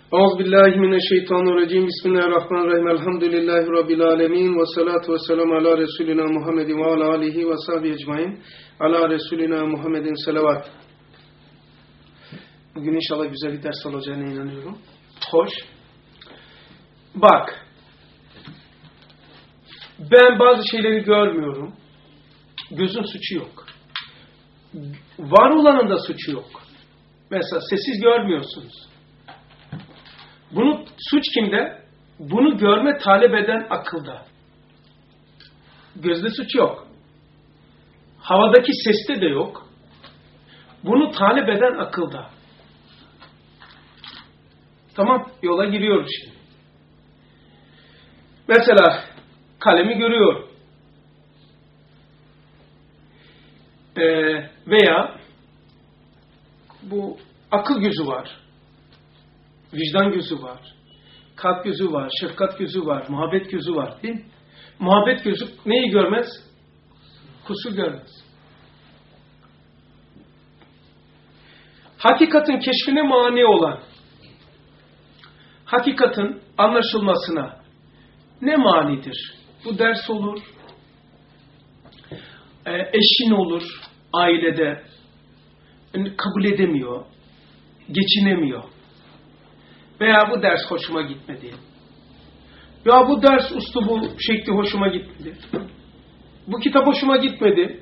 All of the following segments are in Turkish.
Euzubillahimineşşeytanirracim. Bismillahirrahmanirrahim. Elhamdülillahi Rabbil alemin. Ve salatu ve selamu ala Resulina Muhammedin ve ala alihi ve sahbihi ecmain. Ala Resulina Muhammedin salavat. Bugün inşallah güzel bir ders olacağına inanıyorum. Hoş. Bak. Ben bazı şeyleri görmüyorum. Gözün suçu yok. Var olanın da suçu yok. Mesela sessiz görmüyorsunuz. Bunu suç kimde? Bunu görme talep eden akılda. Gözde suç yok. Havadaki seste de yok. Bunu talep eden akılda. Tamam, yola giriyoruz şimdi. Mesela kalemi görüyor. Veya bu akıl gözü var. Vicdan gözü var. Kalp gözü var. Şefkat gözü var. Muhabbet gözü var. Değil mi? Muhabbet gözü neyi görmez? Kusur görmez. Hakikatin keşfine mani olan, hakikatin anlaşılmasına ne manidir? Bu ders olur, eşin olur, ailede kabul edemiyor, geçinemiyor. Veya bu ders hoşuma gitmedi. Ya bu ders üslubu şekli hoşuma gitmedi. Bu kitap hoşuma gitmedi.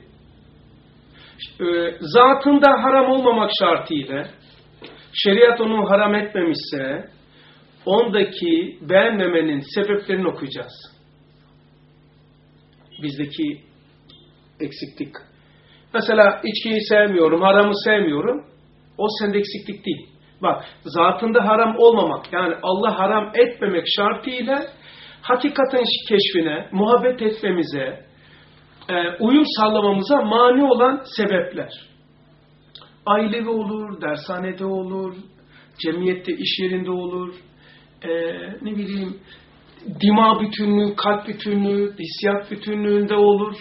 Zatında haram olmamak şartıyla şeriat onu haram etmemişse ondaki beğenmemenin sebeplerini okuyacağız. Bizdeki eksiklik. Mesela içkiyi sevmiyorum, haramı sevmiyorum. O sende eksiklik değil. Bak, zatında haram olmamak, yani Allah haram etmemek şartıyla hakikaten keşfine, muhabbet etmemize, uyum sağlamamıza mani olan sebepler. Ailevi olur, dershanede olur, cemiyette, iş yerinde olur, ne bileyim, dima bütünlüğü, kalp bütünlüğü, hissiyat bütünlüğünde olur.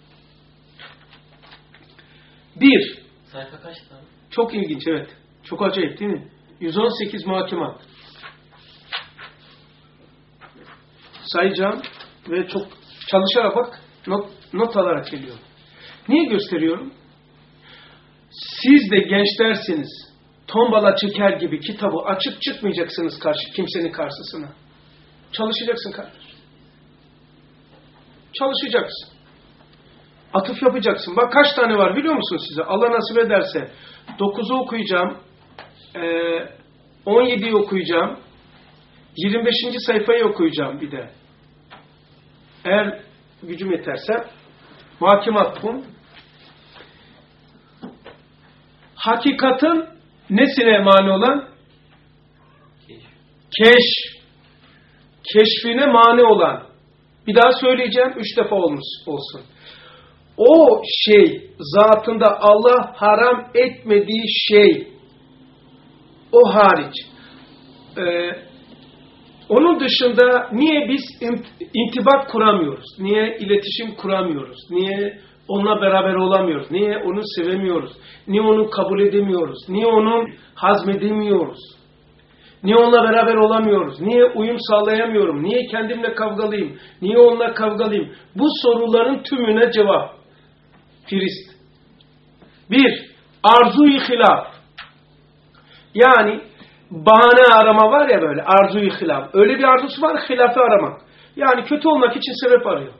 Bir. Sayfa kaç tane? Çok ilginç, evet. Çok acayip değil mi? 118 muhakemat. Sayacağım ve çok çalışarak bak, not alarak geliyorum. Niye gösteriyorum? Siz de gençlersiniz, tombala çeker gibi kitabı açıp çıkmayacaksınız kimsenin karşısına. Çalışacaksın kardeş. Çalışacaksın. Atıf yapacaksın. Bak kaç tane var biliyor musun size? Allah nasip ederse 9'u okuyacağım. 17'yi okuyacağım. 25. sayfayı okuyacağım bir de. Eğer gücüm yeterse muhakemat bu. Hakikatin nesine mani olan? Keşfine mani olan. Bir daha söyleyeceğim. 3 defa olsun. O şey zatında Allah haram etmediği şey, o hariç. Onun dışında niye biz intibak kuramıyoruz? Niye iletişim kuramıyoruz? Niye onunla beraber olamıyoruz? Niye onu sevemiyoruz? Niye onu kabul edemiyoruz? Niye onu hazmedemiyoruz? Niye onunla beraber olamıyoruz? Niye uyum sağlayamıyorum? Niye kendimle kavgalıyım? Niye onunla kavgalıyım? Bu soruların tümüne cevap. Firist. 1. Arzu-i hilaf. Yani bahane arama var ya böyle, arzu-i hilaf. Öyle bir arzusu var, hilafı aramak. Yani kötü olmak için sebep arıyor.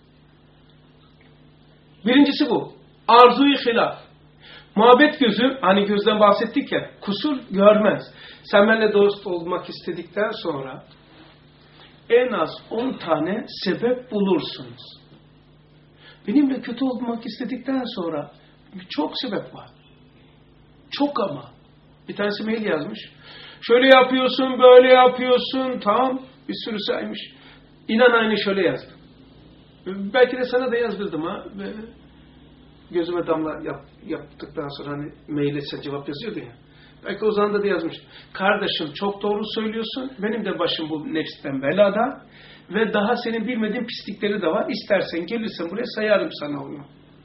Birincisi bu. Arzu-i hilaf. Muhabbet gözü, hani gözden bahsettik ya, kusur görmez. Sen benimle dost olmak istedikten sonra en az 10 tane sebep bulursunuz. Benimle kötü olmak istedikten sonra çok sebep var. Çok ama. Bir tanesi mail yazmış. Şöyle yapıyorsun, böyle yapıyorsun. Tamam. Bir sürü saymış. İnan aynı şöyle yazdım. Belki de sana da yazdırdım ha. Gözüme damla yaptıktan sonra hani maile sen cevap yazıyordu ya. Belki o zaman da yazmış. Kardeşim çok doğru söylüyorsun. Benim de başım bu nefsten belada. Ve daha senin bilmediğin pislikleri de var. İstersen gelirsen buraya sayarım sana onu.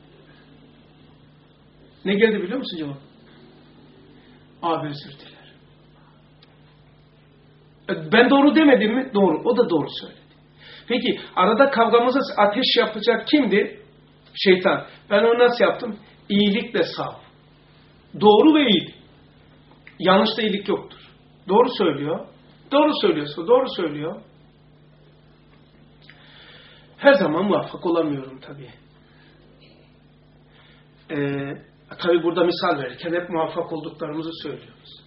Ne geldi biliyor musun cevap? Abi özür dilerim. Ben doğru demedim mi? Doğru. O da doğru söyledi. Peki arada kavgamızı ateş yapacak kimdi? Şeytan. Ben onu nasıl yaptım? İyilikle sav. Doğru ve iyi. Yanlışta iyilik yoktur. Doğru söylüyor. Doğru söylüyorsa doğru söylüyor. Her zaman muvaffak olamıyorum tabii. Tabii burada misal verirken hep muvaffak olduklarımızı söylüyoruz.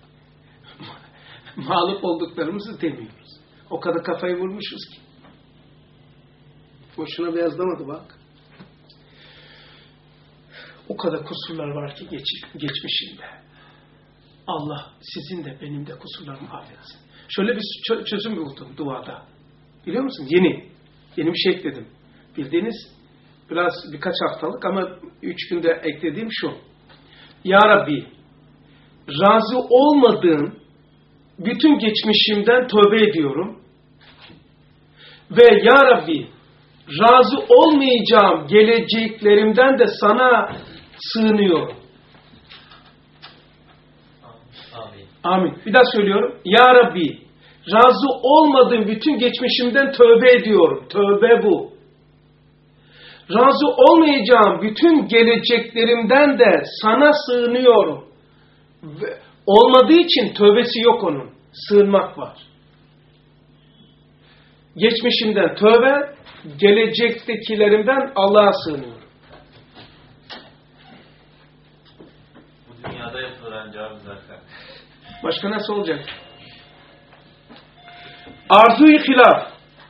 Mağlup olduklarımızı demiyoruz. O kadar kafayı vurmuşuz ki. Boşuna beyazlamadı bak. O kadar kusurlar var ki geçmişimde. Allah sizin de benim de kusurlarımı affetsin. Şöyle bir çözüm buldum duada. Biliyor musun? Yeni bir şey ekledim. Bildiğiniz birkaç haftalık ama 3 günde eklediğim şu. Ya Rabbi, razı olmadığın bütün geçmişimden tövbe ediyorum. Ve Ya Rabbi, razı olmayacağım geleceklerimden de sana sığınıyorum. Amin. Amin. Bir daha söylüyorum. Ya Rabbi, razı olmadığım bütün geçmişimden tövbe ediyorum. Tövbe bu. Razı olmayacağım bütün geleceklerimden de sana sığınıyorum. Ve olmadığı için tövbesi yok onun. Sığınmak var. Geçmişimden tövbe, gelecektekilerimden Allah'a sığınıyorum. Bu dünyada yapılır ancak zaten. Başka nasıl olacak? Arzu-i hilaf.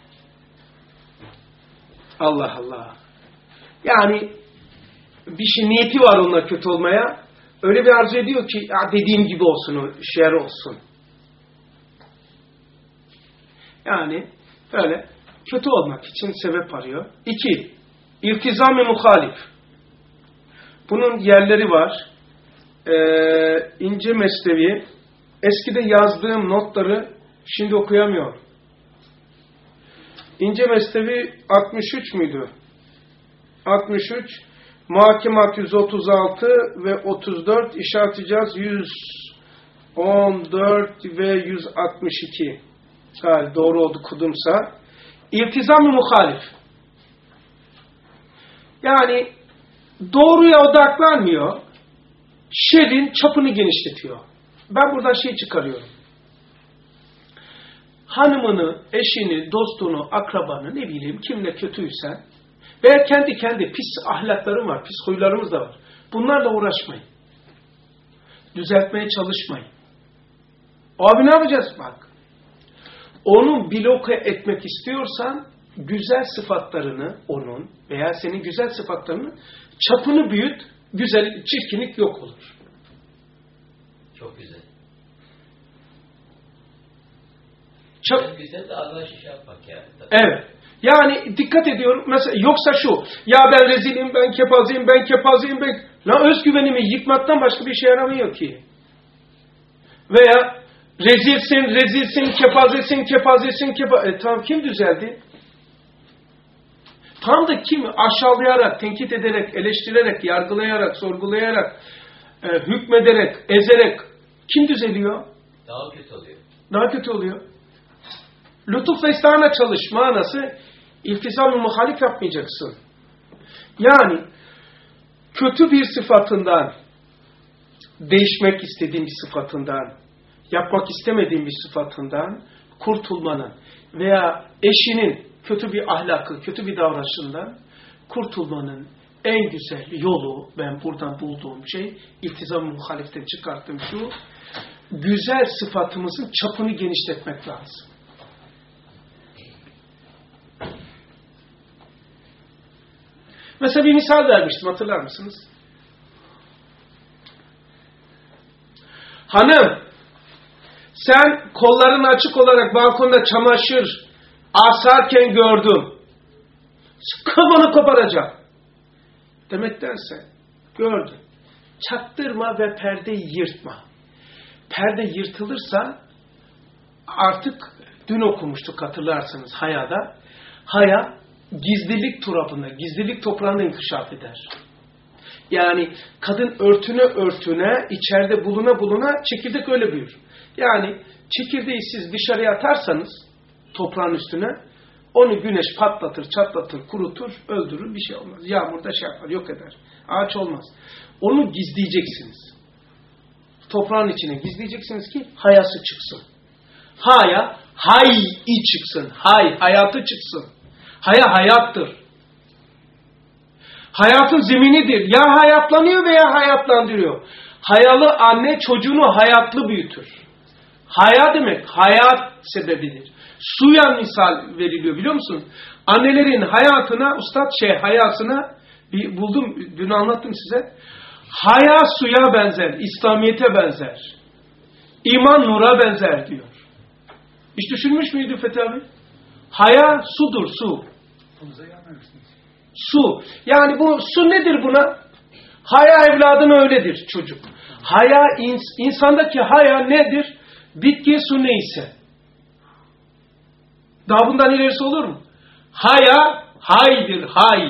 Allah Allah. Yani bir şey niyeti var onunla kötü olmaya. Öyle bir arzu ediyor ki ya dediğim gibi olsun, o şer olsun. Yani böyle kötü olmak için sebep arıyor. 2. İltizam-ı muhalif. Bunun yerleri var. İnce Mesnevi. Eskide yazdığım notları şimdi okuyamıyorum. İnce Mesnevi 63 müydü? 63, Muhakemat 136 ve 34, İşaret İcaz 114 ve 162. Yani doğru oldu kudumsa. İltizam-ı muhalif. Yani doğruya odaklanmıyor. Şerrin çapını genişletiyor. Ben buradan şey çıkarıyorum. Hanımını, eşini, dostunu, akrabanı, ne bileyim kimle kötüysen veya kendi pis ahlaklarım var, pis huylarımız da var. Bunlarla uğraşmayın. Düzeltmeye çalışmayın. Abi ne yapacağız? Bak. Onu bloke etmek istiyorsan güzel sıfatlarını onun veya senin güzel sıfatlarını çapını büyüt, güzel, çirkinlik yok olur. Çok güzel. Çok güzel de ağzına şişe yapmak yani. Evet. Yani dikkat ediyorum. Mesela yoksa şu. Ya ben rezilim, ben kepazeyim. La özgüvenimi yıkmaktan başka bir şey yaramıyor ki. Veya rezilsin, kepazesin. Tamam kim düzeldi? Tam da kim aşağılayarak, tenkit ederek, eleştirerek, yargılayarak, sorgulayarak, hükmederek, ezerek kim düzeliyor? Daha kötü oluyor. Lütuf ve istihana çalış manası iltizam-ı muhalif yapmayacaksın. Yani kötü bir sıfatından, değişmek istediğin bir sıfatından, yapmak istemediğin bir sıfatından kurtulmanın veya eşinin kötü bir ahlakı, kötü bir davranışından kurtulmanın en güzel yolu, ben buradan bulduğum şey, iltizam-ı muhaliften çıkarttığım şu, güzel sıfatımızın çapını genişletmek lazım. Mesela bir misal vermiştim, hatırlar mısınız? Hanım, sen kolların açık olarak balkonda çamaşır asarken gördüm. Kafanı koparacağım. Demektense gördün. Çaktırma ve perdeyi yırtma. Perde yırtılırsa artık dün okumuştuk hatırlarsınız Haya'da. Haya gizlilik turabında, gizlilik toprağında inkişaf eder. Yani kadın örtüne içeride buluna çekirdek öyle büyür. Yani çekirdeği siz dışarıya atarsanız toprağın üstüne onu güneş patlatır, çatlatır, kurutur, öldürür, bir şey olmaz. Yağmurda şey yapar, yok eder. Ağaç olmaz. Onu gizleyeceksiniz. Toprağın içine gizleyeceksiniz ki hayası çıksın. Hay çıksın. Hayatı çıksın. Hayattır. Hayatın zeminidir. Ya hayatlanıyor veya hayatlandırıyor. Hayalı anne çocuğunu hayatlı büyütür. Haya demek hayat sebebidir. Suya misal veriliyor biliyor musun? Annelerin hayatına, hayasına buldum, dün anlattım size. Haya suya benzer, İslamiyet'e benzer. İman nura benzer diyor. Hiç düşünmüş müydü Fethi abi? Haya sudur, su. Su. Yani bu su nedir buna? Haya evladına öyledir çocuk. Haya, insandaki haya nedir? Bitki su neyse. Daha bundan ilerisi olur mu? Haya, haydır, hay.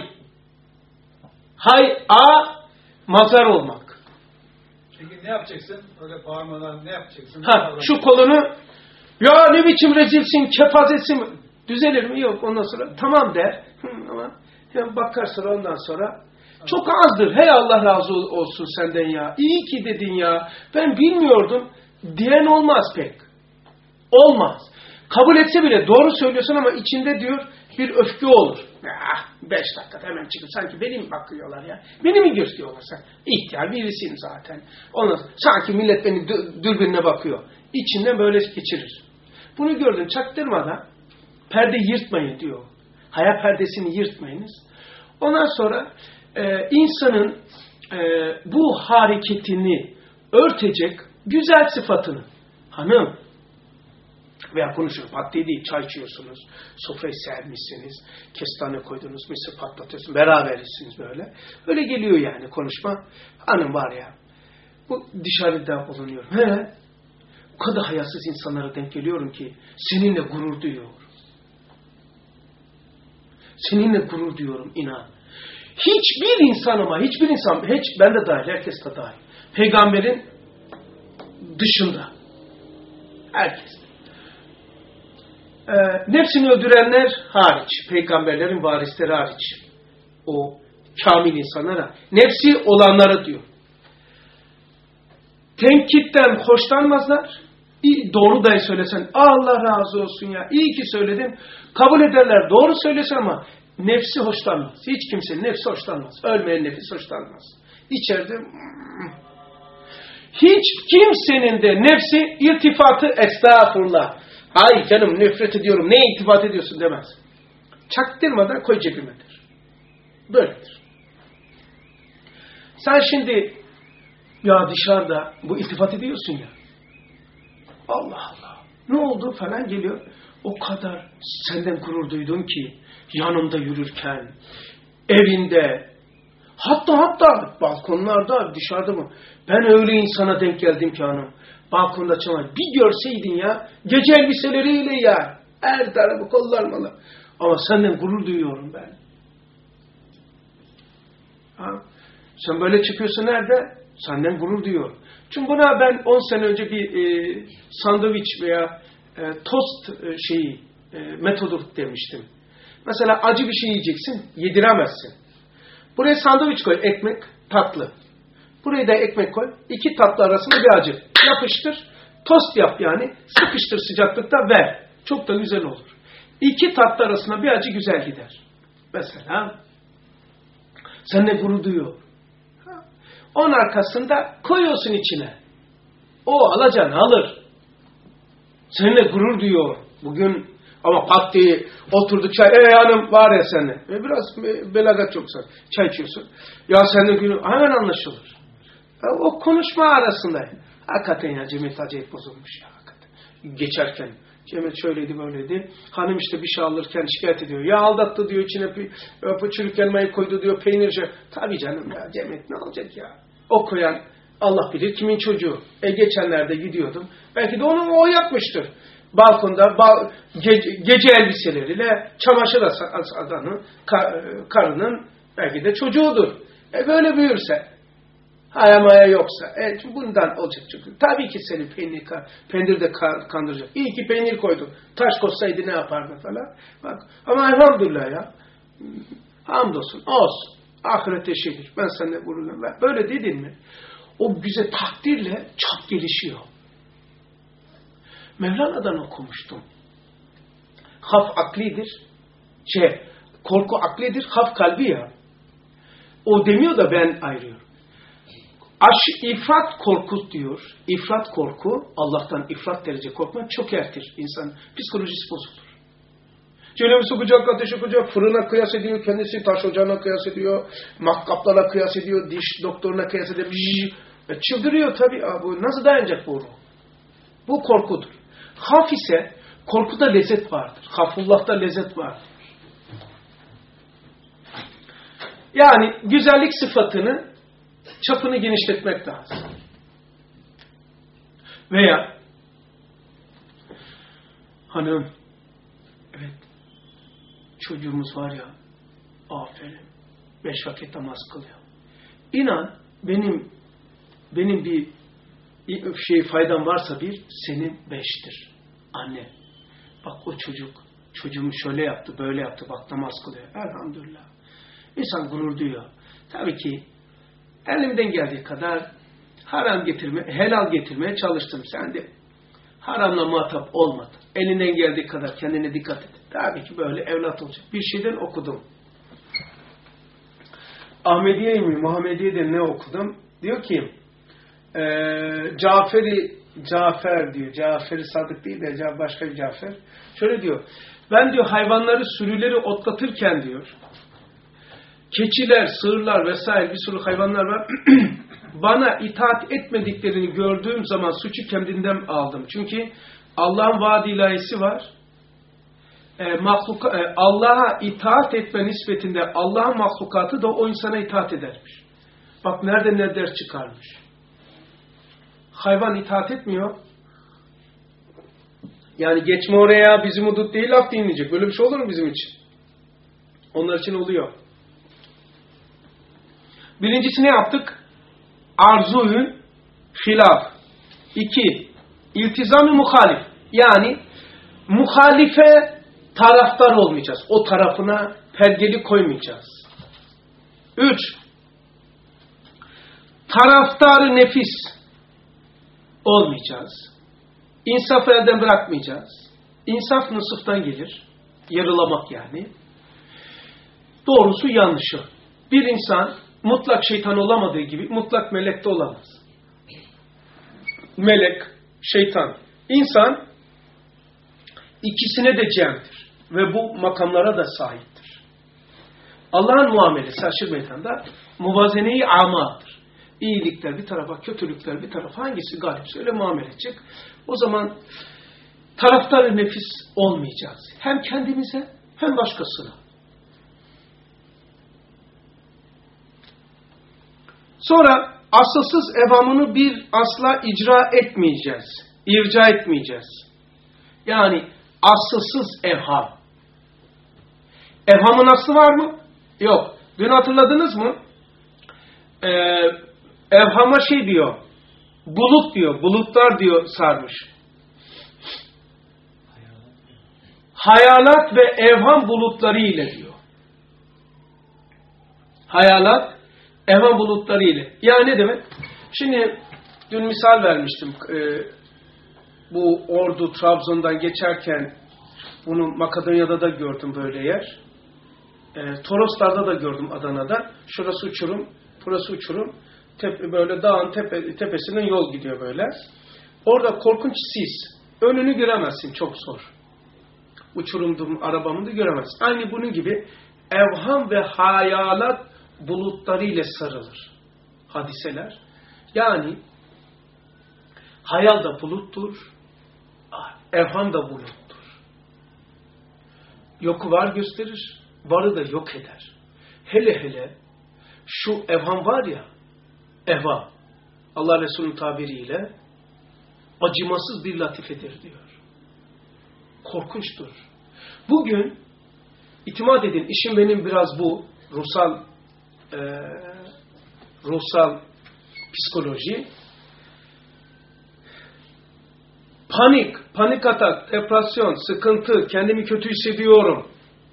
Mazhar olmak. Peki ne yapacaksın? Öyle bağırmadan ne yapacaksın? Şu kolunu, ya ne biçim rezilsin, kepazesin, düzelir mi? Yok, ondan sonra tamam der. Ama bakarsın ondan sonra çok azdır. Hey Allah razı olsun senden ya. İyi ki dedin ya. Ben bilmiyordum. Diyen olmaz pek. Olmaz. Kabul etse bile doğru söylüyorsun ama içinde diyor bir öfke olur. 5 dakikada hemen çıkıp sanki beni mi bakıyorlar ya? Beni mi gösteriyorlar sen? İhtiyar birisiyim zaten. Ondan sanki millet beni dürbünle bakıyor. İçinden böyle geçirir. Bunu gördüm çaktırmadan perde yırtmayın diyor. Haya perdesini yırtmayınız. Ondan sonra insanın bu hareketini örtecek güzel sıfatını. Hanım veya konuşuyor. Paddi değil, çay içiyorsunuz. Sofrayı sermişsiniz. Kestane koydunuz, mısır patlatıyorsunuz. Berabersiniz böyle. Öyle geliyor yani konuşma. Hanım var ya. Bu dışarıda bulunuyor. O kadar hayasız insanlara denk geliyorum ki seninle gurur duyuyorum. Seninle gurur duyuyorum inan. Hiçbir insan ben de dahil, herkes de dahil. Peygamberin dışında. Herkes. Nefsini öldürenler hariç. Peygamberlerin varisleri hariç. O kamil insanlara. Nefsi olanlara diyor. Tenkitten hoşlanmazlar. Doğru dahi söylesen Allah razı olsun ya. İyi ki söyledim. Kabul ederler. Doğru söylesen ama nefsi hoşlanmaz. Hiç kimsenin nefsi hoşlanmaz. Ölmeyen nefis hoşlanmaz. İçeride hiç kimsenin de nefsi irtifatı estağfurullah. Ay canım nefret ediyorum. Neye iltifat ediyorsun demez. Çaktırmadan koy cebimedir. Böyledir. Sen şimdi ya dışarıda bu iltifat ediyorsun ya. Allah Allah. Ne oldu falan geliyor. O kadar senden gurur duydum ki yanımda yürürken, evinde, hatta balkonlarda, dışarıda mı? Ben öyle insana denk geldim ki hanım. Balkonda çalan. Bir görseydin ya, gece elbiseleriyle ya. Her tarafı kollarmalı. Ama senden gurur duyuyorum ben. Sen böyle çıkıyorsun nerede? Senden gurur duyuyorum. Çünkü buna ben 10 sene önce bir sandviç veya tost metodu demiştim. Mesela acı bir şey yiyeceksin, yediremezsin. Buraya sandviç koy, ekmek, tatlı. Buraya da ekmek koy, 2 tatlı arasında bir acı. Yapıştır, tost yap yani, sıkıştır sıcaklıkta ver. Çok da güzel olur. 2 tatlı arasında bir acı güzel gider. Mesela, seninle gurur duyuyor. Onun arkasında koyuyorsun içine. O alacağını alır. Seninle gurur duyuyor. Bugün ama pat diye oturduk çay. Hanım var ya seninle. Biraz belagat çoksa. Çay içiyorsun. Ya seninle gurur. Hemen anlaşılır. O konuşma arasında. Hakikaten ya Cemil acayip bozulmuş ya. Hakikaten. Geçerken. Cemil şöyleydi böyleydi. Hanım işte bir şey alırken şikayet ediyor. Ya aldattı diyor içine çürük elmayı koydu diyor peynirce. Tabii canım ya Cemil ne olacak ya. O koyan Allah bilir kimin çocuğu. Geçenlerde gidiyordum. Belki de onu o yapmıştır. Balkonda gece elbiseleriyle çamaşır asanın karının belki de çocuğudur. Böyle büyürse. Hayamaya yoksa. Bundan olacak çünkü. Tabii ki seni peynir de kandıracak. İyi ki peynir koydun. Taş koysaydı ne yapardı falan. Bak. Ama elhamdülillah ya. Hamdolsun. Olsun. Ahirete şehir. Ben seninle vururum. Böyle dedin mi? O güzel takdirle çap gelişiyor. Mevlana'dan okumuştum. Haf aklidir. Korku aklidir. Haf kalbi ya. O demiyor da ben ayırıyorum. İfrat korku diyor. İfrat korku, Allah'tan ifrat derece korkmak çökertir. İnsan psikolojisi bozulur. Cehennemi sokacak, ateş yakacak, fırına kıyas ediyor, kendisi taş ocağına kıyas ediyor, makkaplara kıyas ediyor, diş doktoruna kıyas ediyor. Çıldırıyor tabii. Bu nasıl dayanacak bu ruh? Bu korkudur. Haf ise korkuda lezzet vardır. Hafullah'ta lezzet vardır. Yani güzellik sıfatını, çapını genişletmek lazım. Veya hanım, evet, çocuğumuz var ya, aferin, 5 vakit namaz kılıyor. İnan, benim bir faydam varsa senin 5'tir. Anne, bak o çocuğum şöyle yaptı, böyle yaptı, bak namaz kılıyor. Elhamdülillah. İnsan gurur duyuyor. Tabii ki elimden geldiği kadar helal getirmeye çalıştım. Sen de haramla muhatap olmadın. Elinden geldiği kadar kendine dikkat et. Tabii ki böyle evlat olacak. Bir şeyden okudum. Ahmediye mi, Muhammediye'de ne okudum? Diyor ki Cafer diyor. Cafer-i Sadık değil de başka bir Cafer. Şöyle diyor. Ben diyor hayvanları, sürüleri otlatırken diyor, keçiler, sığırlar vesaire bir sürü hayvanlar var. Bana itaat etmediklerini gördüğüm zaman suçu kendimden aldım. Çünkü Allah'ın vaad ilahisi var. Allah'a itaat etme nispetinde Allah'ın mahlukatı da o insana itaat edermiş. Bak nereden ne ders çıkarmış. Hayvan itaat etmiyor. Yani geçme oraya, bizim hudut değil laf dinleyecek. Böyle bir şey olur mu bizim için? Onlar için oluyor. Birincisi ne yaptık? Arzuyun hilaf. 2. İltizam-ı muhalif. Yani muhalife taraftar olmayacağız. O tarafına pergeli koymayacağız. 3. Taraftarı nefis olmayacağız. İnsafı elden bırakmayacağız. İnsaf nısıftan gelir. Yarılamak yani. Doğrusu yanlışı. Bir insan mutlak şeytan olamadığı gibi mutlak melek de olamaz. Melek, şeytan. İnsan ikisine de cem'dir. Ve bu makamlara da sahiptir. Allah'ın muamelesi aşırı meydanda muvazeneyi amadır. İyilikler bir tarafa, kötülükler bir tarafa, hangisi galipse öyle muamele edecek. O zaman taraftar nefis olmayacağız. Hem kendimize hem başkasına. Sonra asılsız evhamını bir asla icra etmeyeceğiz. İrca etmeyeceğiz. Yani asılsız evham. Evhamın aslı var mı? Yok. Dün hatırladınız mı? Evhama diyor. Bulut diyor. Bulutlar diyor sarmış. Hayalat ve evham bulutları ile diyor. Hayalat, evham bulutları ile. Yani ne demek? Şimdi dün misal vermiştim. Bu Ordu, Trabzon'dan geçerken bunu Makedonya'da da gördüm böyle yer. Toroslar'da da gördüm, Adana'da. Şurası uçurum, burası uçurum. Böyle dağın tepesinden yol gidiyor böyle. Orada korkunç sis. Önünü göremezsin, çok zor. Uçurumdum, arabamı da göremezsin. Aynı bunun gibi evham ve hayalat bulutları ile sarılır. Hadiseler. Yani hayal da buluttur, evham da buluttur. Yoku var gösterir, varı da yok eder. Hele hele şu evham var ya, evham, Allah Resulü'nün tabiriyle acımasız bir latifedir diyor. Korkunçtur. Bugün itimat edin, işim benim biraz bu ruhsal psikoloji. Panik atak, depresyon, sıkıntı, kendimi kötü hissediyorum.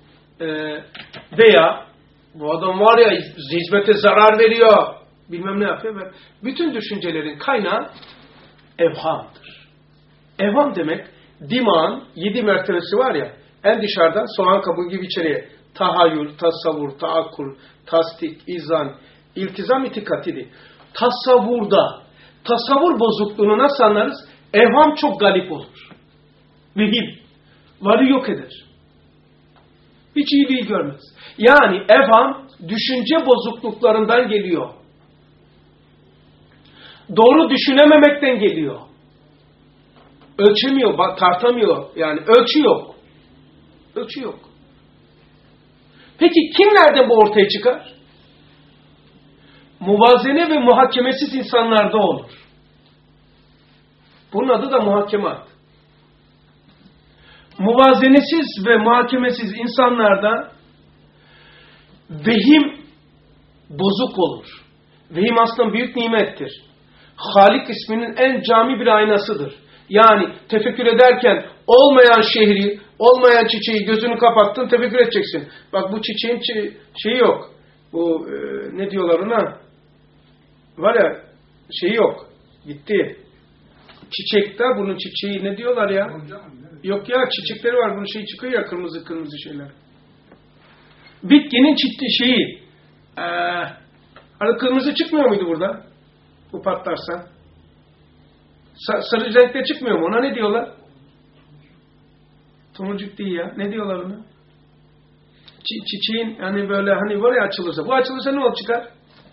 Veya bu adam var ya hizmete zarar veriyor, bilmem ne yapıyor. Bütün düşüncelerin kaynağı evhamdır. Evham demek, dimağın 7 mertebesi var ya, en dışarıdan soğan kabuğu gibi içeriye. Tahayyül, tasavvur, taakkul, tasdik, izan, iltizam, itikatidi. Tasavvur bozukluğunu nasıl anlarız? Evham çok galip olur. Vehim. Varı yok eder. Hiç iyiliği görmez. Yani evham düşünce bozukluklarından geliyor. Doğru düşünememekten geliyor. Ölçemiyor, tartamıyor. Yani ölçü yok. Ölçü yok. Peki kimlerden bu ortaya çıkar? Muvazene ve muhakemesiz insanlarda olur. Bunun adı da muhakemat. Muvazenesiz ve muhakemesiz insanlarda vehim bozuk olur. Vehim aslında büyük nimettir. Halik isminin en cami bir aynasıdır. Yani tefekkür ederken olmayan şehri, olmayan çiçeği gözünü kapattın, tefekkür edeceksin. Bak bu çiçeğin şeyi yok. Bu ne diyorlar ona? Var ya şeyi yok. Gitti. Çiçekte bunun çiçeği ne diyorlar ya? Yok ya çiçekleri var. Bunun şeyi çıkıyor ya kırmızı kırmızı şeyler. Bitkinin şeyi. Hani kırmızı çıkmıyor muydu burada? Bu patlarsa. Sarı renkte çıkmıyor mu? Ona ne diyorlar? Tomurcuk değil ya. Ne diyorlar ona? Çiçeğin hani böyle hani var ya açılırsa. Bu açılırsa ne olur çıkar?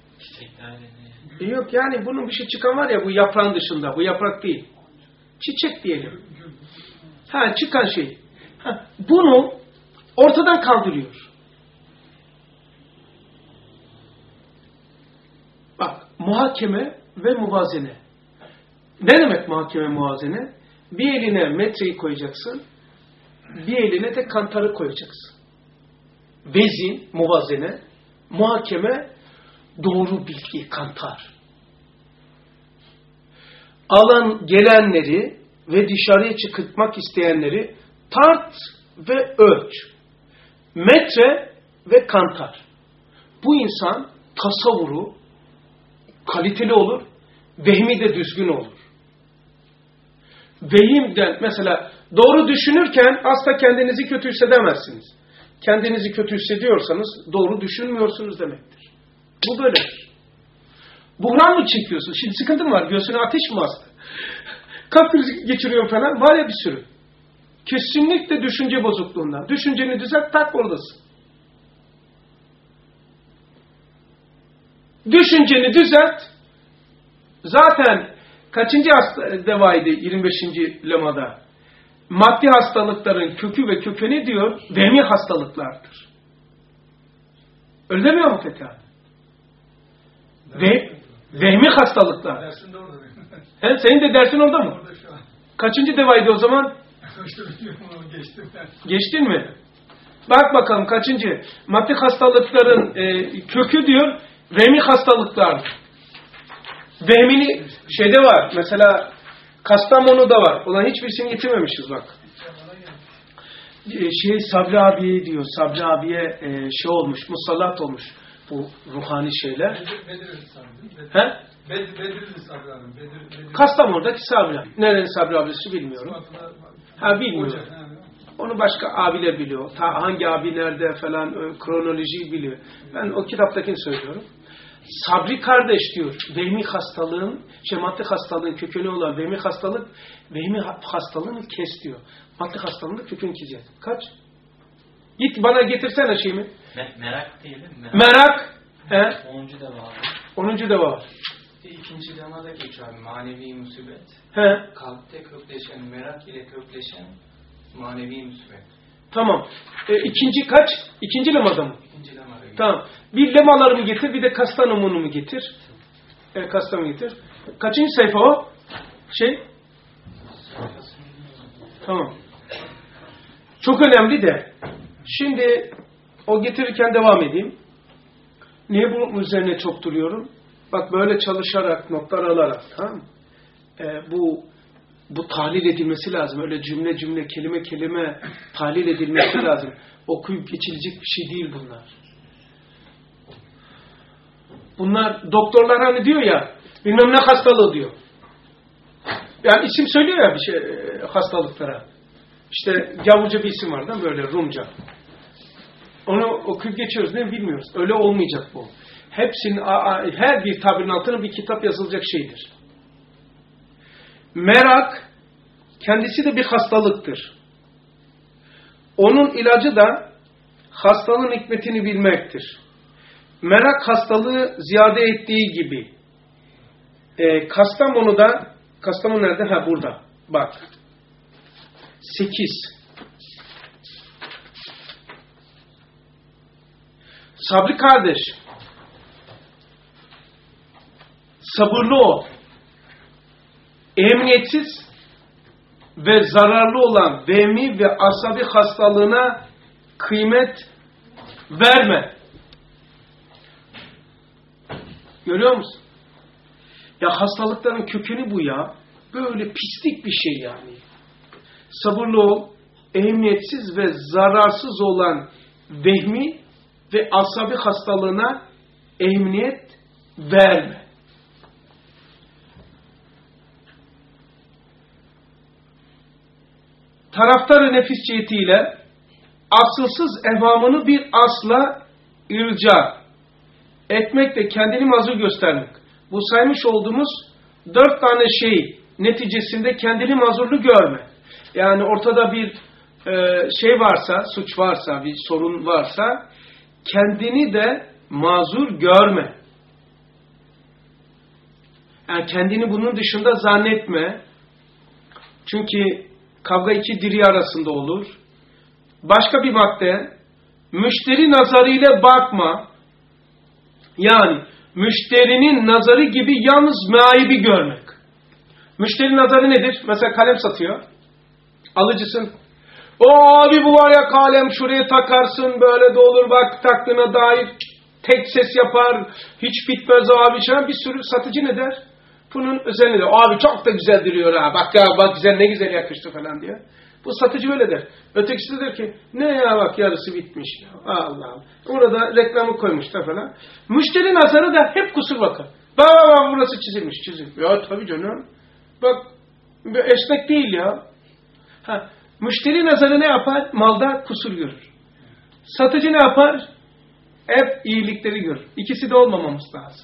Yok yani bunun bir şey çıkan var ya bu yaprağın dışında. Bu yaprak değil. Çiçek diyelim. Çıkan şey. Bunu ortadan kaldırıyor. Bak muhakeme ve muvazene. Ne demek muhakeme muvazene? Bir eline metreyi koyacaksın. Bir eline de kantarı koyacaksın. Vezin, muvazene, muhakeme, doğru bilgi, kantar. Alan gelenleri ve dışarıya çıkartmak isteyenleri tart ve ölç. Metre ve kantar. Bu insan tasavvuru kaliteli olur, vehmi de düzgün olur. Vehimden mesela doğru düşünürken asla kendinizi kötü hissedemezsiniz. Kendinizi kötü hissediyorsanız doğru düşünmüyorsunuz demektir. Bu böyledir. Buhran mı çekiyorsun? Şimdi sıkıntın var. Göğsüne ateş mi bastı? Kalp krizi geçiriyorum falan. Var ya bir sürü. Kesinlikle düşünce bozukluğundan. Düşünceni düzelt, tak oradasın. Düşünceni düzelt. Zaten kaçıncı devaydı 25. lemada? Maddi hastalıkların kökü ve kökeni diyor, vehmi hastalıklardır. Öyle demiyor mu Fethi abi? Vehmi hastalıklar. Dersin de orada. Senin de dersin orada mı? Orada şu an. Kaçıncı devaydı o zaman? Geçtim ben. Geçtin mi? Bak bakalım kaçıncı? Maddi hastalıkların kökü diyor, vehmi hastalıklardır. Vehmini şeyde var, mesela Kastamonu'da var. Ulan hiçbirisini getirmemişiz bak. Sabri abiye diyor, Sabri abiye olmuş, musallat olmuş bu ruhani şeyler. Bedirli Sabri abi. Kastamonu'daki Sabri abi. Nerenin Sabri abisi bilmiyorum. Bilmiyorum. Onu başka abiler biliyor. Hangi abi nerede falan kronolojiyi biliyor. Ben o kitaptakini söylüyorum. Sabri kardeş diyor, vehmi hastalığın, maddi hastalığın kökeni olan vehmi hastalığını kes diyor. Maddi hastalığın kökünü keseceğiz. Kaç? Git bana getirsene şeyimi. Merak değil mi? Merak. 10. da var. 10. da var. İkinci lemada geçiyor abi. Manevi musibet. Kalpte kökleşen, merak ile kökleşen manevi musibet. Tamam. İkinci kaç? İkinci lemada mı? İkinci lemada geçiyor. Tamam. Bir lemalarımı getir, bir de Kastamonu'mu getir. Kastamonu getir. Kaçıncı sayfa o? Tamam. Çok önemli de. Şimdi o getirirken devam edeyim. Niye bunun üzerine çok duruyorum? Bak böyle çalışarak, notlar alarak, tamam mı? Bu tahlil edilmesi lazım. Öyle cümle cümle, kelime kelime tahlil edilmesi lazım. Okuyup geçilecek bir şey değil bunlar. Bunlar doktorlar hani diyor ya, bilmem ne hastalığı diyor. Yani isim söylüyor ya bir şey hastalıklara. İşte gavurca bir isim var da böyle Rumca. Onu okuyup geçiyoruz değil mi bilmiyoruz. Öyle olmayacak bu. Hepsinin, her bir tabirin altına bir kitap yazılacak şeydir. Merak kendisi de bir hastalıktır. Onun ilacı da hastalığın hikmetini bilmektir. Merak hastalığı ziyade ettiği gibi. Kastamonu nerede? Ha burada. Bak. 8. Sabri kardeş. Sabırlı ol. Emniyetsiz ve zararlı olan vehmi ve asabi hastalığına kıymet verme. Görüyor musun? Ya hastalıkların kökeni bu ya. Böyle pislik bir şey yani. Sabırlı ol, ehemmiyetsiz ve zararsız olan vehmi ve asabi hastalığına ehemmiyet verme. Taraftarı nefis cihetiyle asılsız evhamını bir asla irca etmekle kendini mazur göstermek. Bu saymış olduğumuz 4 tane şey neticesinde kendini mazurlu görme. Yani ortada bir şey varsa, suç varsa, bir sorun varsa kendini de mazur görme. Yani kendini bunun dışında zannetme. Çünkü kavga iki diri arasında olur. Başka bir madde, müşteri nazarıyla bakma. Yani müşterinin nazarı gibi yalnız maibi görmek. Müşteri nazarı nedir? Mesela kalem satıyor. Alıcısın. O abi bu var ya kalem şuraya takarsın böyle de olur bak taktığına dair tek ses yapar. Hiç bitmez abi. Bir sürü satıcı ne der? Bunun özelliği de abi çok da güzel duruyor ha. Bak ya bak güzel ne güzel yakıştı falan diye. Bu satıcı öyle der. Ötekisi de der ki ne ya bak yarısı bitmiş ya. Allah Allah. Orada reklamı koymuşlar falan. Müşteri nazarı da hep kusur bakar. Bak burası çizilmiş çizilmiş. Ya tabii canım. Bak esnek değil ya. Müşteri nazarı ne yapar? Malda kusur görür. Satıcı ne yapar? Hep iyilikleri görür. İkisi de olmamamız lazım.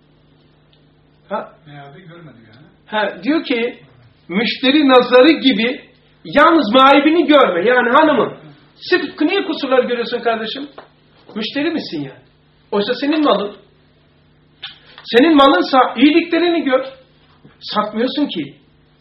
Ne abi görmedik yani. Diyor ki müşteri nazarı gibi yalnız maibini görme. Yani hanımın. Sık niye kusurlar görüyorsun kardeşim? Müşteri misin yani? Oysa senin malın. Senin malınsa iyiliklerini gör. Satmıyorsun ki.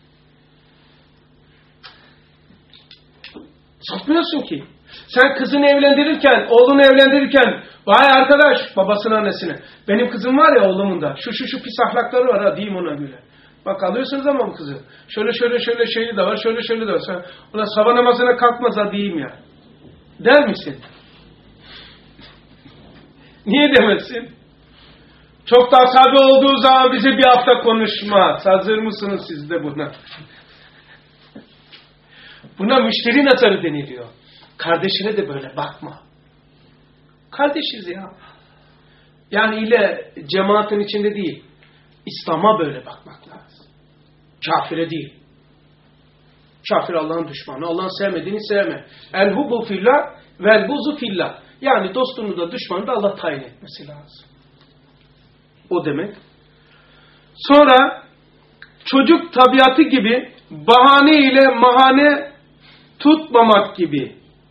Satmıyorsun ki. Sen kızını evlendirirken, oğlunu evlendirirken vay arkadaş babasının annesine. Benim kızım var ya oğlumun da. Şu pis ahlakları var ha diyeyim ona göre. Bak alıyorsunuz ama bu kızı. Şöyle şeyli de var. Şöyle de var. Sen ona sabah namazına kalkmaz ha diyeyim ya. Der misin? Niye demezsin? Çok da asabi olduğu zaman bize bir hafta konuşmaz. Hazır mısınız siz de buna? Buna müşteri nazarı deniliyor. Kardeşine de böyle bakma. Kardeşiz ya. Yani ile cemaatin içinde değil. İslam'a böyle bakmak lazım. Kafire değil. Kafir Allah'ın düşmanı. Allah'ın sevmediğini sevme. El hubbu fillah vel buzu fillah. Yani dostunu da düşmanı da Allah tayin etmesi lazım. O demek. Sonra çocuk tabiatı gibi bahane ile mahane tutmamak gibi.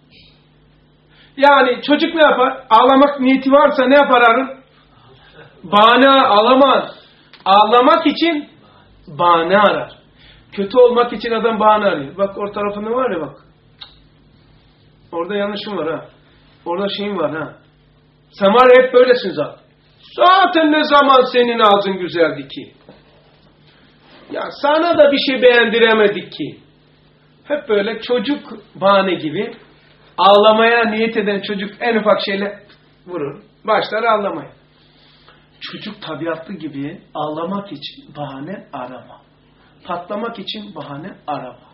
Yani çocuk ne yapar? Ağlamak niyeti varsa ne yapar arın? Bahane alamaz. Ağlamak için bahane arar. Kötü olmak için adam bahane arıyor. Bak o tarafında var ya bak. Orada yanlışım var ha. Orada şeyim var ha. Sen var ya hep böylesin zaten. Zaten ne zaman senin ağzın güzeldi ki? Ya sana da bir şey beğendiremedik ki. Hep böyle çocuk bahane gibi ağlamaya niyet eden çocuk en ufak şeyle vurur. Başlar ağlamaya. Çocuk tabiatlı gibi ağlamak için bahane arama. Patlamak için bahane arama.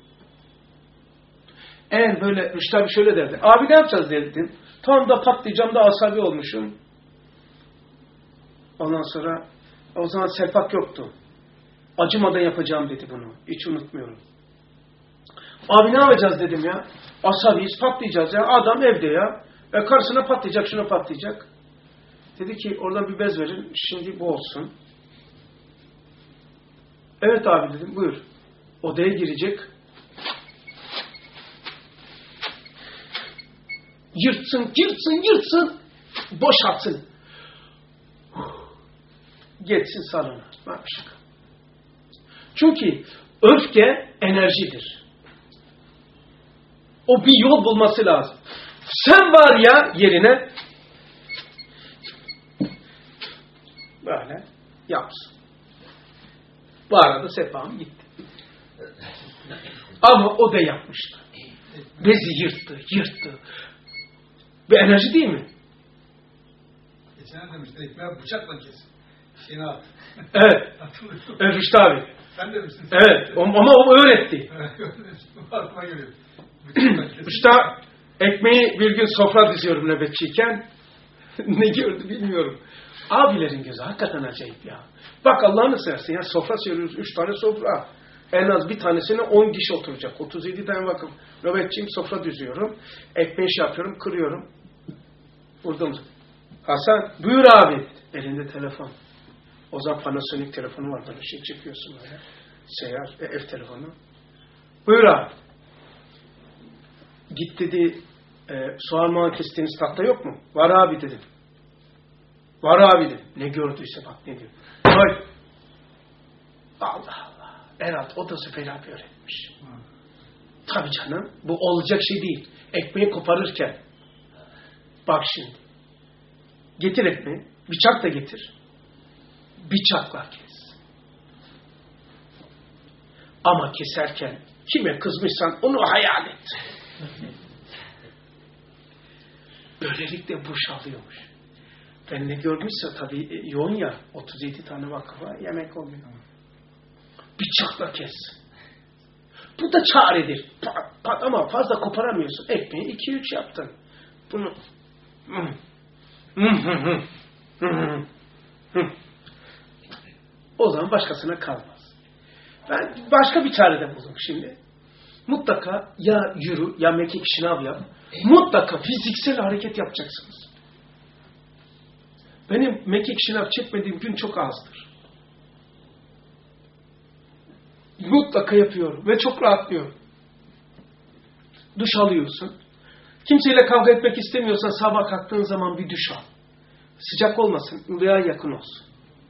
Eğer böyle Rüştü abi şöyle derdi. Abi ne yapacağız dedim. Tam da patlayacağım da asabi olmuşum. Ondan sonra o zaman selpak yoktu. Acımadan yapacağım dedi bunu. Hiç unutmuyorum. Abi ne yapacağız dedim ya. Asabiyiz, patlayacağız ya. Adam evde ya. Karşısına patlayacak, şuna patlayacak. Dedi ki oradan bir bez verin. Şimdi bu olsun. Evet abi dedim. Buyur. Odaya girecek. Yırtsın. Boşaltsın. Geçsin salona. Başka. Çünkü öfke enerjidir. O bir yol bulması lazım. Sen var ya yerine böyle yapsın. Bu arada sefam gitti. Ama o da yapmıştı. Bezi yırttı. Bir enerji değil mi? Geçen demiştin ekmeği bıçakla kes. Şeyini at. Evet. Rüştü abi. Sen demiştin. Evet. Ama o öğretti. Aklıma geliyor. Rüştü ekmeği bir gün sofra diziyorum nöbetçiyken. Ne gördü bilmiyorum. Abilerin gözü hakikaten acayip ya. Bak Allah'ını seversen ya, sofra söylüyoruz. 3 tane sofra. En az bir tanesine 10 kişi oturacak. 37 tane vakıf. Nöbetçiyim, sofra düzüyorum. Ekmeği yapıyorum, kırıyorum. Vurdum. Hasan, buyur abi. Elinde telefon. O zaman Panasonic telefonu var. Böyle şey çekiyorsun böyle. Seyyar, ev telefonu. Buyur abi. Git dedi, soğan mağın kestiğiniz tahta yok mu? Var abi dedim. Var abi dedim. Ne gördüyse bak ne diyor. Hayır. Allah Allah. Herhalde o da Zübeyir abi öğretmiş. Tabii canım. Bu olacak şey değil. Ekmeği koparırken. Bak şimdi. Getir ekmeği. Bıçak da getir. Bıçakla kes. Ama keserken kime kızmışsan onu hayal et. Böylelikle boşalıyormuş. Ben ne görmüşse tabii yoğun ya. 37 tane vakıfa yemek oluyor. Bıçakla kes. Bu da çaredir. Ama fazla koparamıyorsun. Ekmeği 2-3 yaptın. Bunu o zaman başkasına kalmaz. Ben başka bir çare de buldum şimdi. Mutlaka ya yürü ya mekik şınav yap. Mutlaka fiziksel hareket yapacaksınız. Benim mekik şınav çekmediğim gün çok azdır. Mutlaka yapıyorum ve çok rahatlıyorum. Duş alıyorsun. Kimseyle kavga etmek istemiyorsan sabah kalktığın zaman bir duş al. Sıcak olmasın, ılığa yakın olsun.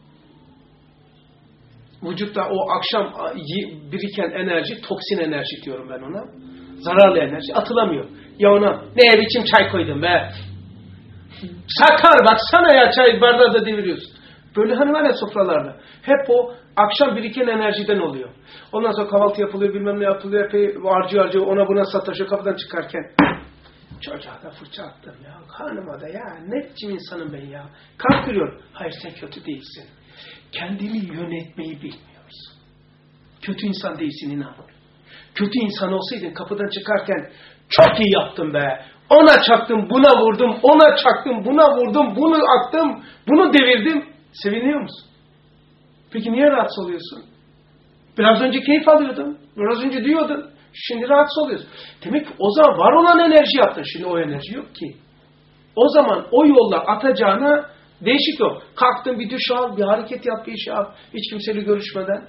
Vücutta o akşam biriken enerji, toksin enerji diyorum ben ona. Zararlı enerji atılamıyor. Ya ona ne biçim çay koydun be? Sakar baksana ya, çay bardağı da deviriyorsun. Böyle hani var ya sofralarda. Hep o akşam biriken enerjiden oluyor. Ondan sonra kahvaltı yapılıyor, bilmem ne yapılıyor. Epey harcıyor ona buna sataşıyor kapıdan çıkarken. Çocuğa da fırça attım ya. Hanıma da ya. Ne biçim insanım ben ya. Kalk kırıyor. Hayır sen kötü değilsin. Kendini yönetmeyi bilmiyorsun. Kötü insan değilsin, inan. Kötü insan olsaydın kapıdan çıkarken çok iyi yaptım be. Ona çaktım, buna vurdum, ona çaktım, buna vurdum, bunu attım, bunu devirdim. Seviniyor musun? Peki niye rahatsız oluyorsun? Biraz önce keyif alıyordun. Biraz önce diyordun. Şimdi rahatsız oluyorsun. Demek ki o zaman var olan enerji yaptın. Şimdi o enerji yok ki. O zaman o yolla atacağına değişik yok. Kalktın bir duş al, bir hareket yap, bir iş yap. Hiç kimseyle görüşmeden.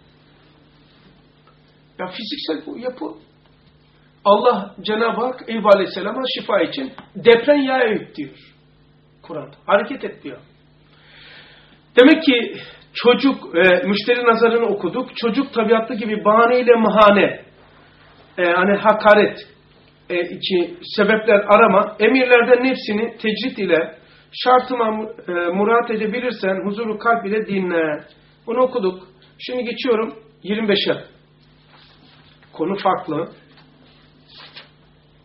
Ya fiziksel bu yapı. Allah Cenab-ı Hak Eyüp Aleyhisselam'a şifa için deprem ya Eyüp diyor. Kur'an'da. Hareket et diyor. Demek ki çocuk, müşteri nazarını okuduk. Çocuk tabiatlı gibi bahaneyle mahane, hani hakaret için sebepler arama, emirlerden nefsini tecrit ile şartıma murat edebilirsen huzuru kalp ile dinle. Bunu okuduk. Şimdi geçiyorum 25'e. Konu farklı.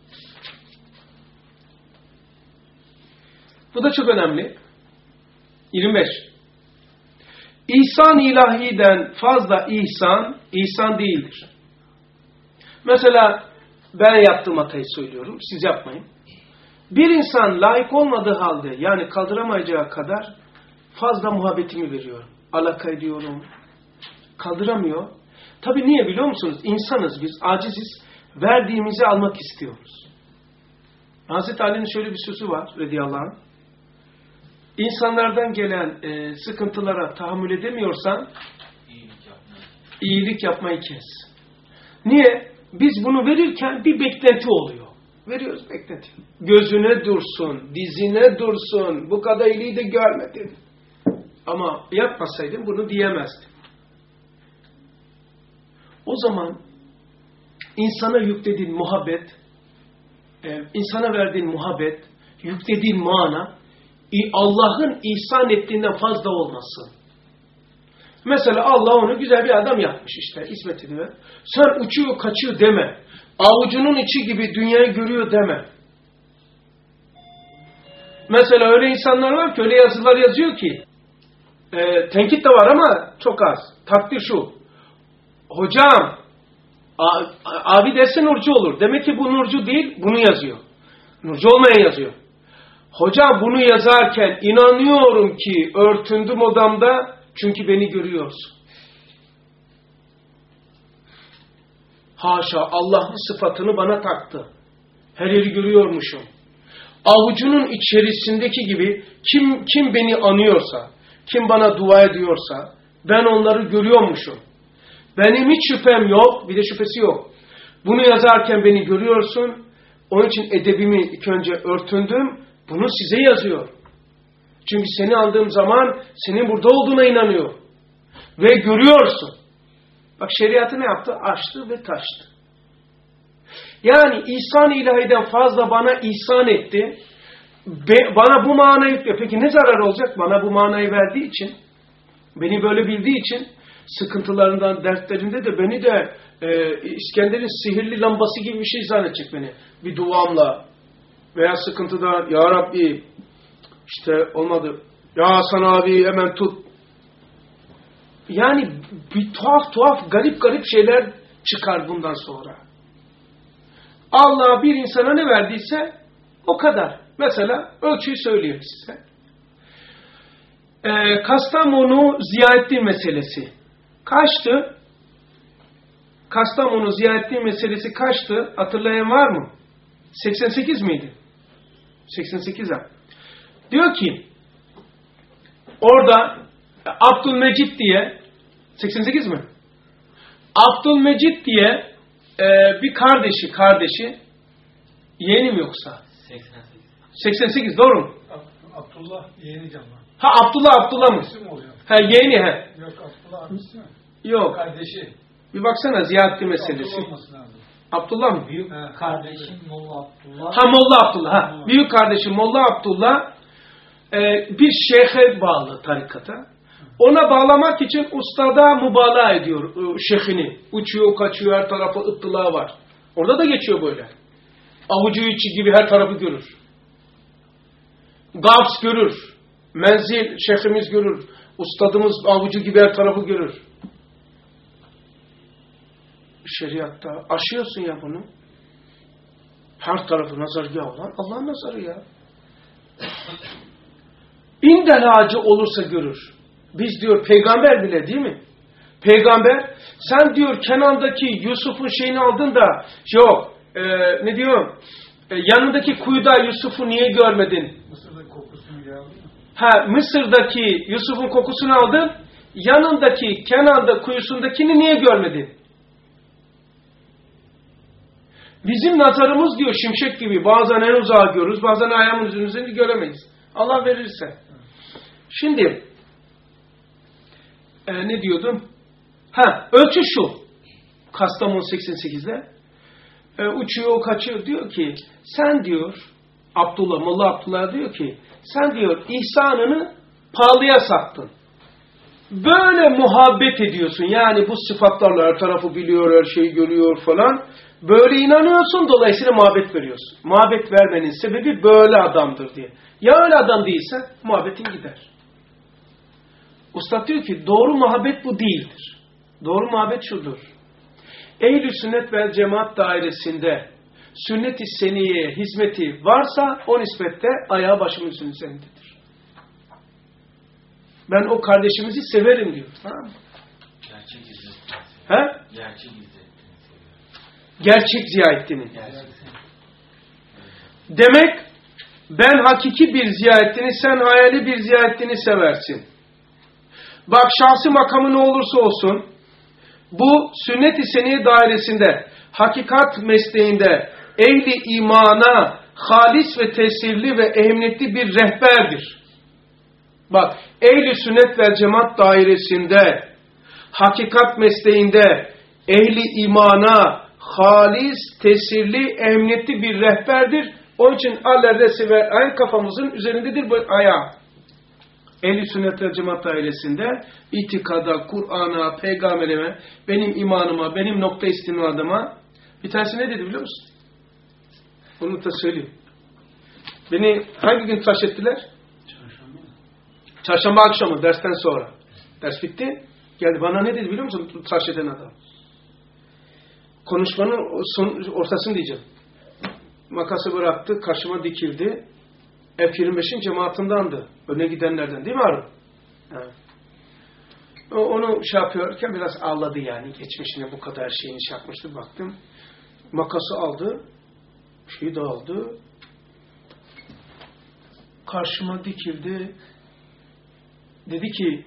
Bu da çok önemli. 25. İhsan ilahiden fazla ihsan değildir. Mesela ben yaptığım hatayı söylüyorum, siz yapmayın. Bir insan layık olmadığı halde, yani kaldıramayacağı kadar fazla muhabbetimi veriyorum. Alaka ediyorum. Kaldıramıyor. Tabii niye biliyor musunuz? İnsanız biz, aciziz. Verdiğimizi almak istiyoruz. Hazreti Ali'nin şöyle bir sözü var radıyallahu anh. İnsanlardan gelen sıkıntılara tahammül edemiyorsan iyilik yapmayı kes. Niye? Biz bunu verirken bir beklenti oluyor. Veriyoruz beklenti. Gözüne dursun, dizine dursun. Bu kadar iyiliği de görmedim. Ama yapmasaydım bunu diyemezdim. O zaman insana yüklediğin muhabbet, insana verdiğin muhabbet, yüklediğin mana, Allah'ın ihsan ettiğinden fazla olmasın. Mesela Allah onu güzel bir adam yapmış işte, hizmet ediyor. Sen uçuyor kaçıyor deme. Avucunun içi gibi dünyayı görüyor deme. Mesela öyle insanlar var ki, öyle yazılar yazıyor ki, tenkit de var ama çok az. Takdir şu. Hocam, abi derse nurcu olur. Demek ki bu nurcu değil, bunu yazıyor. Nurcu olmayan yazıyor. Hocam bunu yazarken inanıyorum ki örtündüm odamda çünkü beni görüyorsun. Haşa, Allah'ın sıfatını bana taktı. Her yeri görüyormuşum. Avucunun içerisindeki gibi kim beni anıyorsa, kim bana dua ediyorsa ben onları görüyormuşum. Benim hiç şüphem yok, bir de şüphesi yok. Bunu yazarken beni görüyorsun. Onun için edebimi ilk önce örtündüm. Bunu size yazıyor. Çünkü seni aldığım zaman senin burada olduğuna inanıyor. Ve görüyorsun. Bak şeriatı ne yaptı? Açtı ve taştı. Yani ihsan ilahiden fazla bana ihsan etti. Bana bu manayı, peki ne zarar olacak? Bana bu manayı verdiği için, beni böyle bildiği için, sıkıntılarından, dertlerinde de beni de İskender'in sihirli lambası gibi bir şey zannedecek beni. Bir duamla veya sıkıntıda, ya Rabbi işte olmadı, ya Hasan abi hemen tut. Yani bir tuhaf garip şeyler çıkar bundan sonra. Allah bir insana ne verdiyse o kadar. Mesela ölçüyü söyleyeyim size. Kastamonu Ziyaettin meselesi kaçtı? Kastamonu Ziyaettin meselesi kaçtı? Hatırlayan var mı? 88 miydi? 88 ha. Diyor ki orada Abdülmecid diye 88 mi? Abdülmecid diye bir kardeşi yeğenim yoksa 88 doğru mu? Abdullah yeğeni canım. Ha Abdullah mı? Ha yeğeni ha. Yok Abdullah abisi mi? Yok. Kardeşi. Bir baksana Ziyaettin meselesi. Abdullah mı? Büyük kardeşim Molla Abdullah. Ha Molla Abdullah. Ha. Büyük kardeşim Molla Abdullah bir şeyhe bağlı tarikata. Ona bağlamak için ustada mübalağa ediyor şeyhini. Uçuyor, kaçıyor, her tarafa ıttılağı var. Orada da geçiyor böyle. Avucu içi gibi her tarafı görür. Gavs görür. Menzil şeyhimiz görür. Ustadımız avucu gibi her tarafı görür. Şeriatta aşıyorsun ya bunu. Her tarafı nazargâh olan Allah'ın nazarı ya. İndelacı olursa görür. Biz diyor peygamber bile değil mi? Peygamber sen diyor Kenan'daki Yusuf'un şeyini aldın da yok ne diyor? Yanındaki kuyuda Yusuf'u niye görmedin? Mısır'daki kokusunu aldın mı? Ha Mısır'daki Yusuf'un kokusunu aldın. Yanındaki Kenan'da kuyusundakini niye görmedin? Bizim nazarımız diyor şimşek gibi. Bazen en uzağa görürüz. Bazen ayağımızın üzerinde göremeyiz. Allah verirse. Şimdi ne diyordum? Ha ölçü şu. Kastamonu 88'de uçuyor kaçıyor diyor ki sen diyor Molla Abdullah diyor ki sen diyor ihsanını pahalıya sattın. Böyle muhabbet ediyorsun. Yani bu sıfatlarla her tarafı biliyor, her şeyi görüyor falan. Böyle inanıyorsun, dolayısıyla muhabbet veriyorsun. Muhabbet vermenin sebebi böyle adamdır diye. Ya öyle adam değilse muhabbetin gider. Ustad diyor ki doğru muhabbet bu değildir. Doğru muhabbet şudur. Ehl-i sünnet ve cemaat dairesinde sünnet-i seniyeye hizmeti varsa o nispette ayağı başımın üzerindedir. Ben o kardeşimizi severim diyor. Tamam mı? Gerçek İzzettin'i. He? Gerçek İzzettin'i seviyorum. Gerçek Ziyaettin'i. Demek ben hakiki bir Ziyaettin'i, sen hayali bir Ziyaettin'i seversin. Bak şahsi makamı ne olursa olsun, bu sünnet-i seniye dairesinde, hakikat mesleğinde, ehli imana halis ve tesirli ve ehemmiyetli bir rehberdir. Bak, ehli sünnet ve cemaat dairesinde, hakikat mesleğinde, ehli imana halis, tesirli, ehemmiyetli bir rehberdir. Onun için allerdesi ve ayın kafamızın üzerindedir bu ayağı. Ehl-i sünnet ve cemaat dairesinde itikada, Kur'an'a, peygamberime, benim imanıma, benim nokta istinadıma bir tanesi ne dedi biliyor musun? Onu da söyleyeyim. Beni hangi gün tıraş ettiler? Çarşamba. Çarşamba akşamı dersten sonra. Ders bitti. Geldi bana ne dedi biliyor musun? Tıraş eden adam. Konuşmanın ortasını diyeceğim. Makası bıraktı, karşıma dikildi. F-25'in cemaatindandı. Öne gidenlerden değil mi Harun? Evet. Onu şey yapıyorken biraz ağladı yani. Geçmişine bu kadar şeyini şey yapmıştı. Baktım. Makası aldı. Şeyi de aldı. Karşıma dikildi. Dedi ki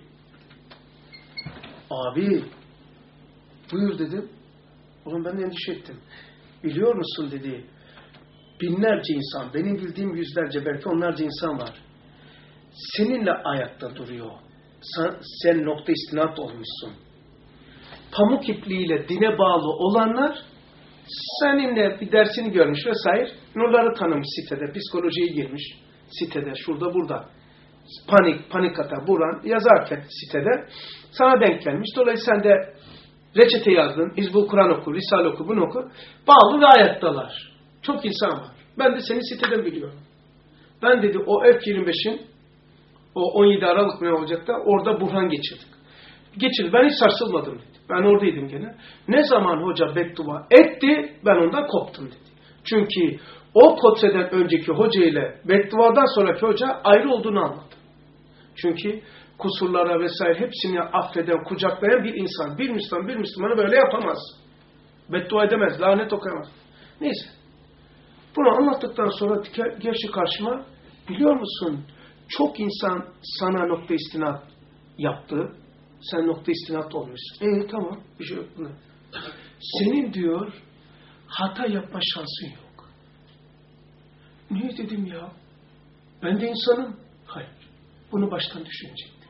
abi buyur dedim. Oğlum ben de endişe ettim. Biliyor musun dedi. Binlerce insan, benim bildiğim yüzlerce, belki onlarca insan var. Seninle ayakta duruyor. Sen nokta istinat olmuşsun. Pamuk ipliğiyle dine bağlı olanlar seninle bir dersini görmüş vesaire. Nurları tanımış sitede, psikolojiye girmiş sitede, şurada burada. Panik atak, buran yazarken sitede sana denk gelmiş. Dolayısıyla sen de reçete yazdın, Hizbul Kur'an oku, Risale oku, bunu oku. Bağlı ve ayattalar. Çok insan var. Ben de seni siteden biliyorum. Ben dedi o F-25'in o 17 Aralık ne olacak da orada buhran geçirdik. Ben hiç sarsılmadım dedi. Ben oradaydım gene. Ne zaman hoca beddua etti ben ondan koptum dedi. Çünkü o kotseden önceki hoca ile bedduadan sonraki hoca ayrı olduğunu anladı. Çünkü kusurlara vesaire hepsini affeden, kucaklayan bir insan. Bir Müslümanı böyle yapamaz. Beddua edemez, lanet okuyamaz. Neyse. Bunu anlattıktan sonra gerçi karşıma biliyor musun çok insan sana nokta istinat yaptı. Sen nokta istinat olmuşsun. Tamam bir şey yok buna. Senin diyor hata yapma şansın yok. Niye dedim ya? Ben de insanım. Hayır. Bunu baştan düşünecektim.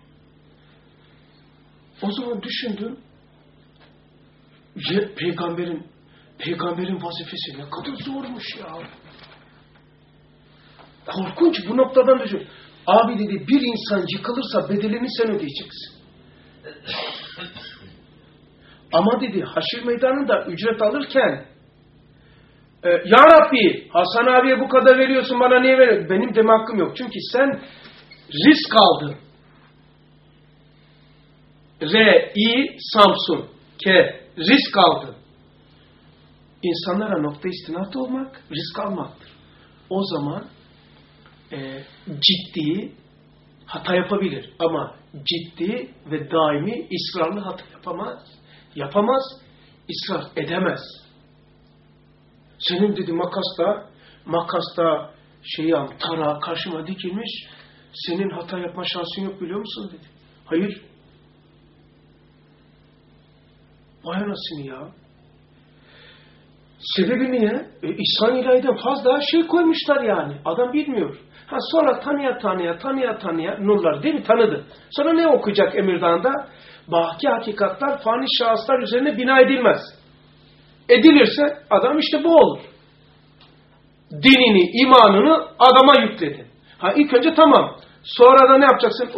O zaman düşündüm. Peygamberin vazifesi ne kadar zormuş ya. Korkunç bu noktadan düşün. Abi dedi bir insan yıkılırsa bedelini sen ödeyeceksin. Ama dedi haşir meydanında ücret alırken Ya Rabbi Hasan abiye bu kadar veriyorsun bana niye veriyorsun? Benim deme hakkım yok. Çünkü sen risk aldın. R-I Samsun K risk aldın. İnsanlara nokta istinat olmak risk almaktır. O zaman ciddi hata yapabilir. Ama ciddi ve daimi ısrarlı hata yapamaz, ısrar edemez. Senin dedi makasta tara karşıma dikilmiş, senin hata yapma şansın yok biliyor musun dedi. Hayır. Vay anasını ya. Sebebi niye? İhsan ilahiden fazla şey koymuşlar yani. Adam bilmiyor. Sonra tanıya nurlar değil mi? Tanıdı. Sonra ne okuyacak Emirdağ'da? Baki hakikatler fani şahıslar üzerine bina edilmez. Edilirse adam işte bu olur. Dinini, imanını adama yükledin. İlk önce tamam. Sonra da ne yapacaksın?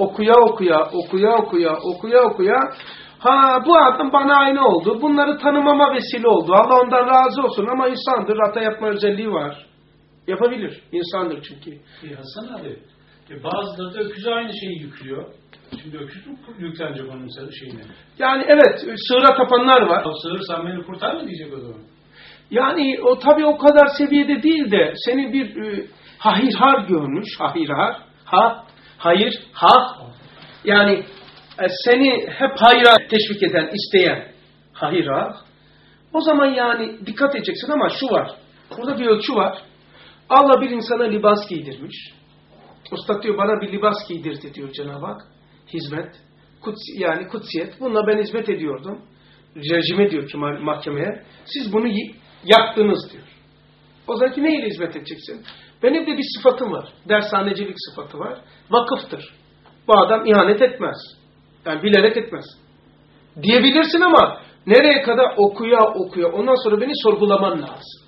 Okuya. Bu adam bana aynı oldu. Bunları tanımama vesile oldu. Allah ondan razı olsun ama insandır. Hata yapma özelliği var. Yapabilir. İnsandır çünkü. Hasan abi, Bazıları da öküze aynı şeyi yüklüyor. Şimdi öküz mü yüklenecek onun şeyine? Yani evet, sığıra tapanlar var. Sığırsan beni kurtar mı diyecek o zaman? Yani o tabii o kadar seviyede değil de seni bir hahirhar görmüş. Hahirhar. Hayır. Yani seni hep hayra teşvik eden, isteyen hahirhar. O zaman yani dikkat edeceksin ama şu var. Burada bir ölçü var. Allah bir insana libas giydirmiş. Usta diyor bana bir libas giydirdi diyor Cenab-ı Hak. Hizmet. Yani kutsiyet. Bununla ben hizmet ediyordum. Rejime diyor ki mahkemeye. Siz bunu yaptınız diyor. O zaman ki neyle hizmet edeceksin? Benim de bir sıfatım var. Dershanecilik sıfatı var. Vakıftır. Bu adam ihanet etmez. Yani bilerek etmez. Diyebilirsin ama nereye kadar okuya. Ondan sonra beni sorgulaman lazım.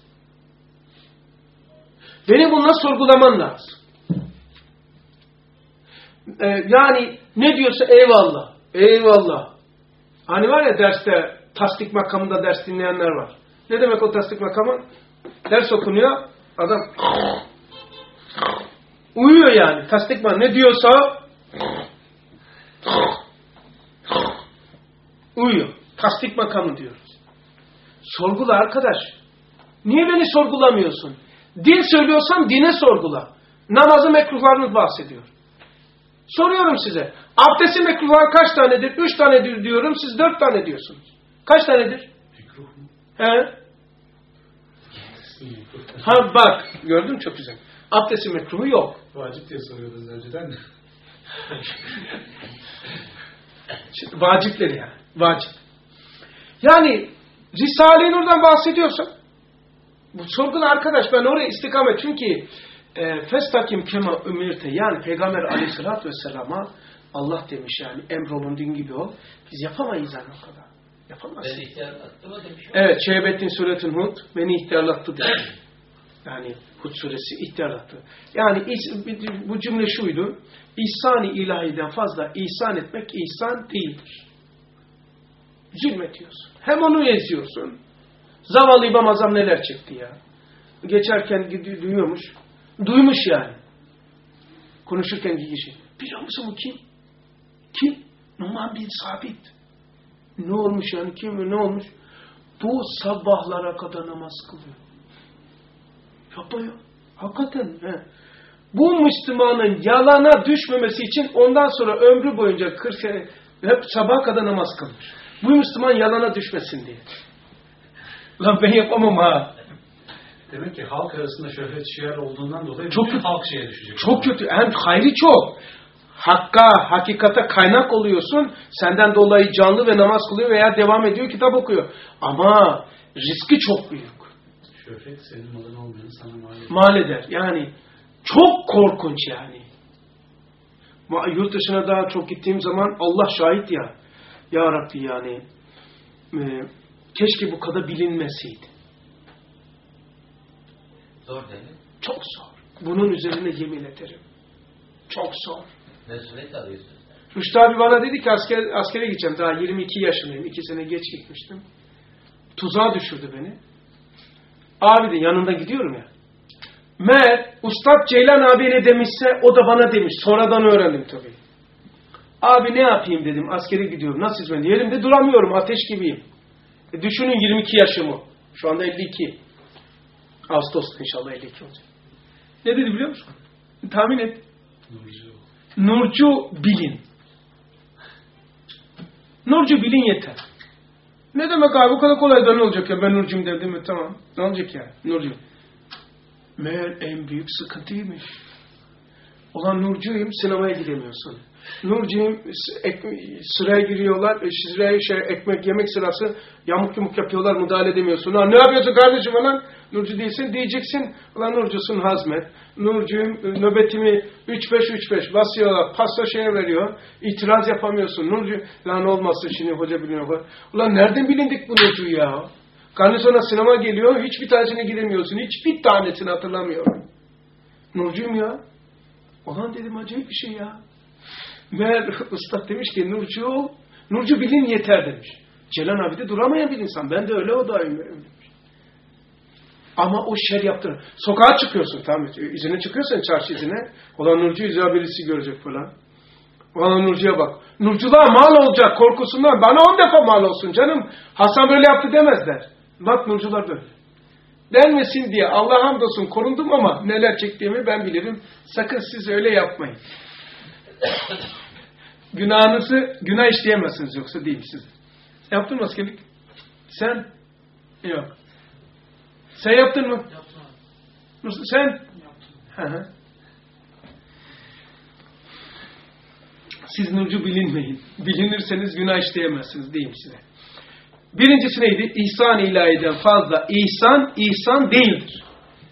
Beni bununla sorgulaman lazım. Yani ne diyorsa eyvallah. Eyvallah. Hani var ya derste, tasdik makamında ders dinleyenler var. Ne demek o tasdik makamı? Ders okunuyor. Adam uyuyor yani. Tasdik makamı ne diyorsa uyuyor. Tasdik makamı diyoruz. Sorgula arkadaş. Niye beni sorgulamıyorsun? Din söylüyorsan dine sorgula. Namazı mekruhlarını bahsediyor. Soruyorum size. Abdesti mekruhlar kaç tanedir? 3 tanedir diyorum. Siz 4 tane diyorsunuz. Kaç tanedir? Mekruh mu? He? Ha bak. Gördün mü? Çok güzel. Abdesti mekruhu yok. Vacip diye soruyordunuz önceden. Vacipleri yani. Vacip. Yani Risale-i Nur'dan bahsediyorsan bu sorgulu arkadaş ben oraya istikamet çünkü festakim kema ümirte yani Peygamber aleyhissalatü vesselama Allah demiş yani emrolunduğun gibi ol. Biz yapamayız yani o kadar. Yapamazsın. Beni ihtiyarlattı mı demiş. Evet. Şehbettin suretin Hud beni ihtiyarlattı demiş. Yani Hud suresi ihtiyarlattı. Yani bu cümle şuydu. İhsan-ı ilahiden fazla ihsan etmek ihsan değildir. Zulmetiyorsun. Hem onu eziyorsun. Zavallı İmam Azam neler çekti ya. Geçerken duyuyormuş. Duymuş yani. Konuşurken kişi. Biliyor musun bu kim? Kim? Numan bin Sabit. Ne olmuş yani? Kim? Ne olmuş? Bu sabahlara kadar namaz kılıyor. Yapıyor. Hakikaten. He. Bu Müslümanın yalana düşmemesi için ondan sonra ömrü boyunca 40 sene hep sabaha kadar namaz kılmış. Bu Müslüman yalana düşmesin diye. Lan ben yapamam ha. Demek ki halk arasında şöhret şiar olduğundan dolayı çok bütün halk şeye düşecek. Çok kötü. Hem hayrı çok. Hakikate kaynak oluyorsun. Senden dolayı canlı ve namaz kılıyor veya devam ediyor, kitap okuyor. Ama riski çok büyük. Şöhret senin malın olmayanı sana mal eder. Yani çok korkunç yani. Yurt dışına daha çok gittiğim zaman Allah şahit ya. Ya Rabbi yani keşke bu kadar bilinmeseydi. Zor değil mi? Çok zor. Bunun üzerine yemin ederim. Çok zor. Mesuliyet alıyorsun. Rüştü abi bana dedi ki askere gideceğim. Daha 22 yaşındayım. 2 sene geç gitmiştim. Tuzağa düşürdü beni. Abi de yanında gidiyorum ya. Meğer Ustad Ceylan abi ne demişse o da bana demiş. Sonradan öğrendim tabii. Abi ne yapayım dedim. Askere gidiyorum. Nasıl hizmet? Yerimde duramıyorum. Ateş gibiyim. Düşünün 22 yaşımı. Şu anda 52. Ağustos'ta inşallah 52 olacak. Ne dedi biliyor musun? Tahmin et. Nurcu bilin. Nurcu bilin yeter. Ne demek abi? Bu kadar kolay da ne olacak ya? Ben Nurcuyum dedim mi? Tamam. Ne olacak ya? Nurcu. Meğer en büyük sıkıntıymış. Ulan Nurcuyum, sinemaya gidemiyorsun. Nurcuyum, sıraya giriyorlar, ekmek yemek sırası yamuk yumuk yapıyorlar, müdahale edemiyorsun. Ha, ne yapıyorsun kardeşim falan? Nurcu değilsin, diyeceksin. Ulan Nurcusun hazmet. Nurcuyum, nöbetimi 3-5 basıyorlar, pasta şeye veriyor. İtiraz yapamıyorsun. Nurcu, lan olmasın şimdi hoca biliyor. Ulan nereden bilindik bu Nurcu'yu ya? Sonra sinema geliyor, hiçbir tanesine gidemiyorsun. Hiçbir tanesini hatırlamıyorum. Nurcuyum ya. Ulan dedim acayip bir şey ya. Meğer ustad demiş ki Nurcu bilin yeter demiş. Ceylan abi de duramayan bir insan. Ben de öyle o da öyle demiş. Ama o şer yaptırır. Sokağa çıkıyorsun, tamam mı? İzine çıkıyorsun, çarşı izine. Olan Nurcu icra birisi görecek falan. Olan Nurcu'ya bak. Nurcular mal olacak korkusundan. Bana 10 defa mal olsun canım. Hasan böyle yaptı demezler. Bak Nurcular böyle. Denmesin diye Allah hamdolsun korundum ama neler çektiğimi ben bilirim. Sakın siz öyle yapmayın. Günah işleyemezsiniz yoksa değil siz. Yaptın mı askerlik? Sen? Yok. Sen yaptın mı? Yaptım. Sen? Yaptım. Siz Nurcu bilinmeyin. Bilinirseniz günah işleyemezsiniz diyeyim size. Birincisi neydi? İhsan-ı ilahiden fazla ihsan değildir.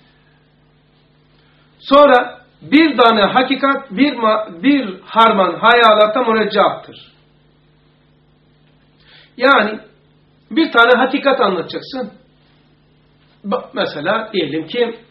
Sonra bir tane hakikat, bir harman hayalata müreccahtır. Yani bir tane hakikat anlatacaksın. Mesela diyelim ki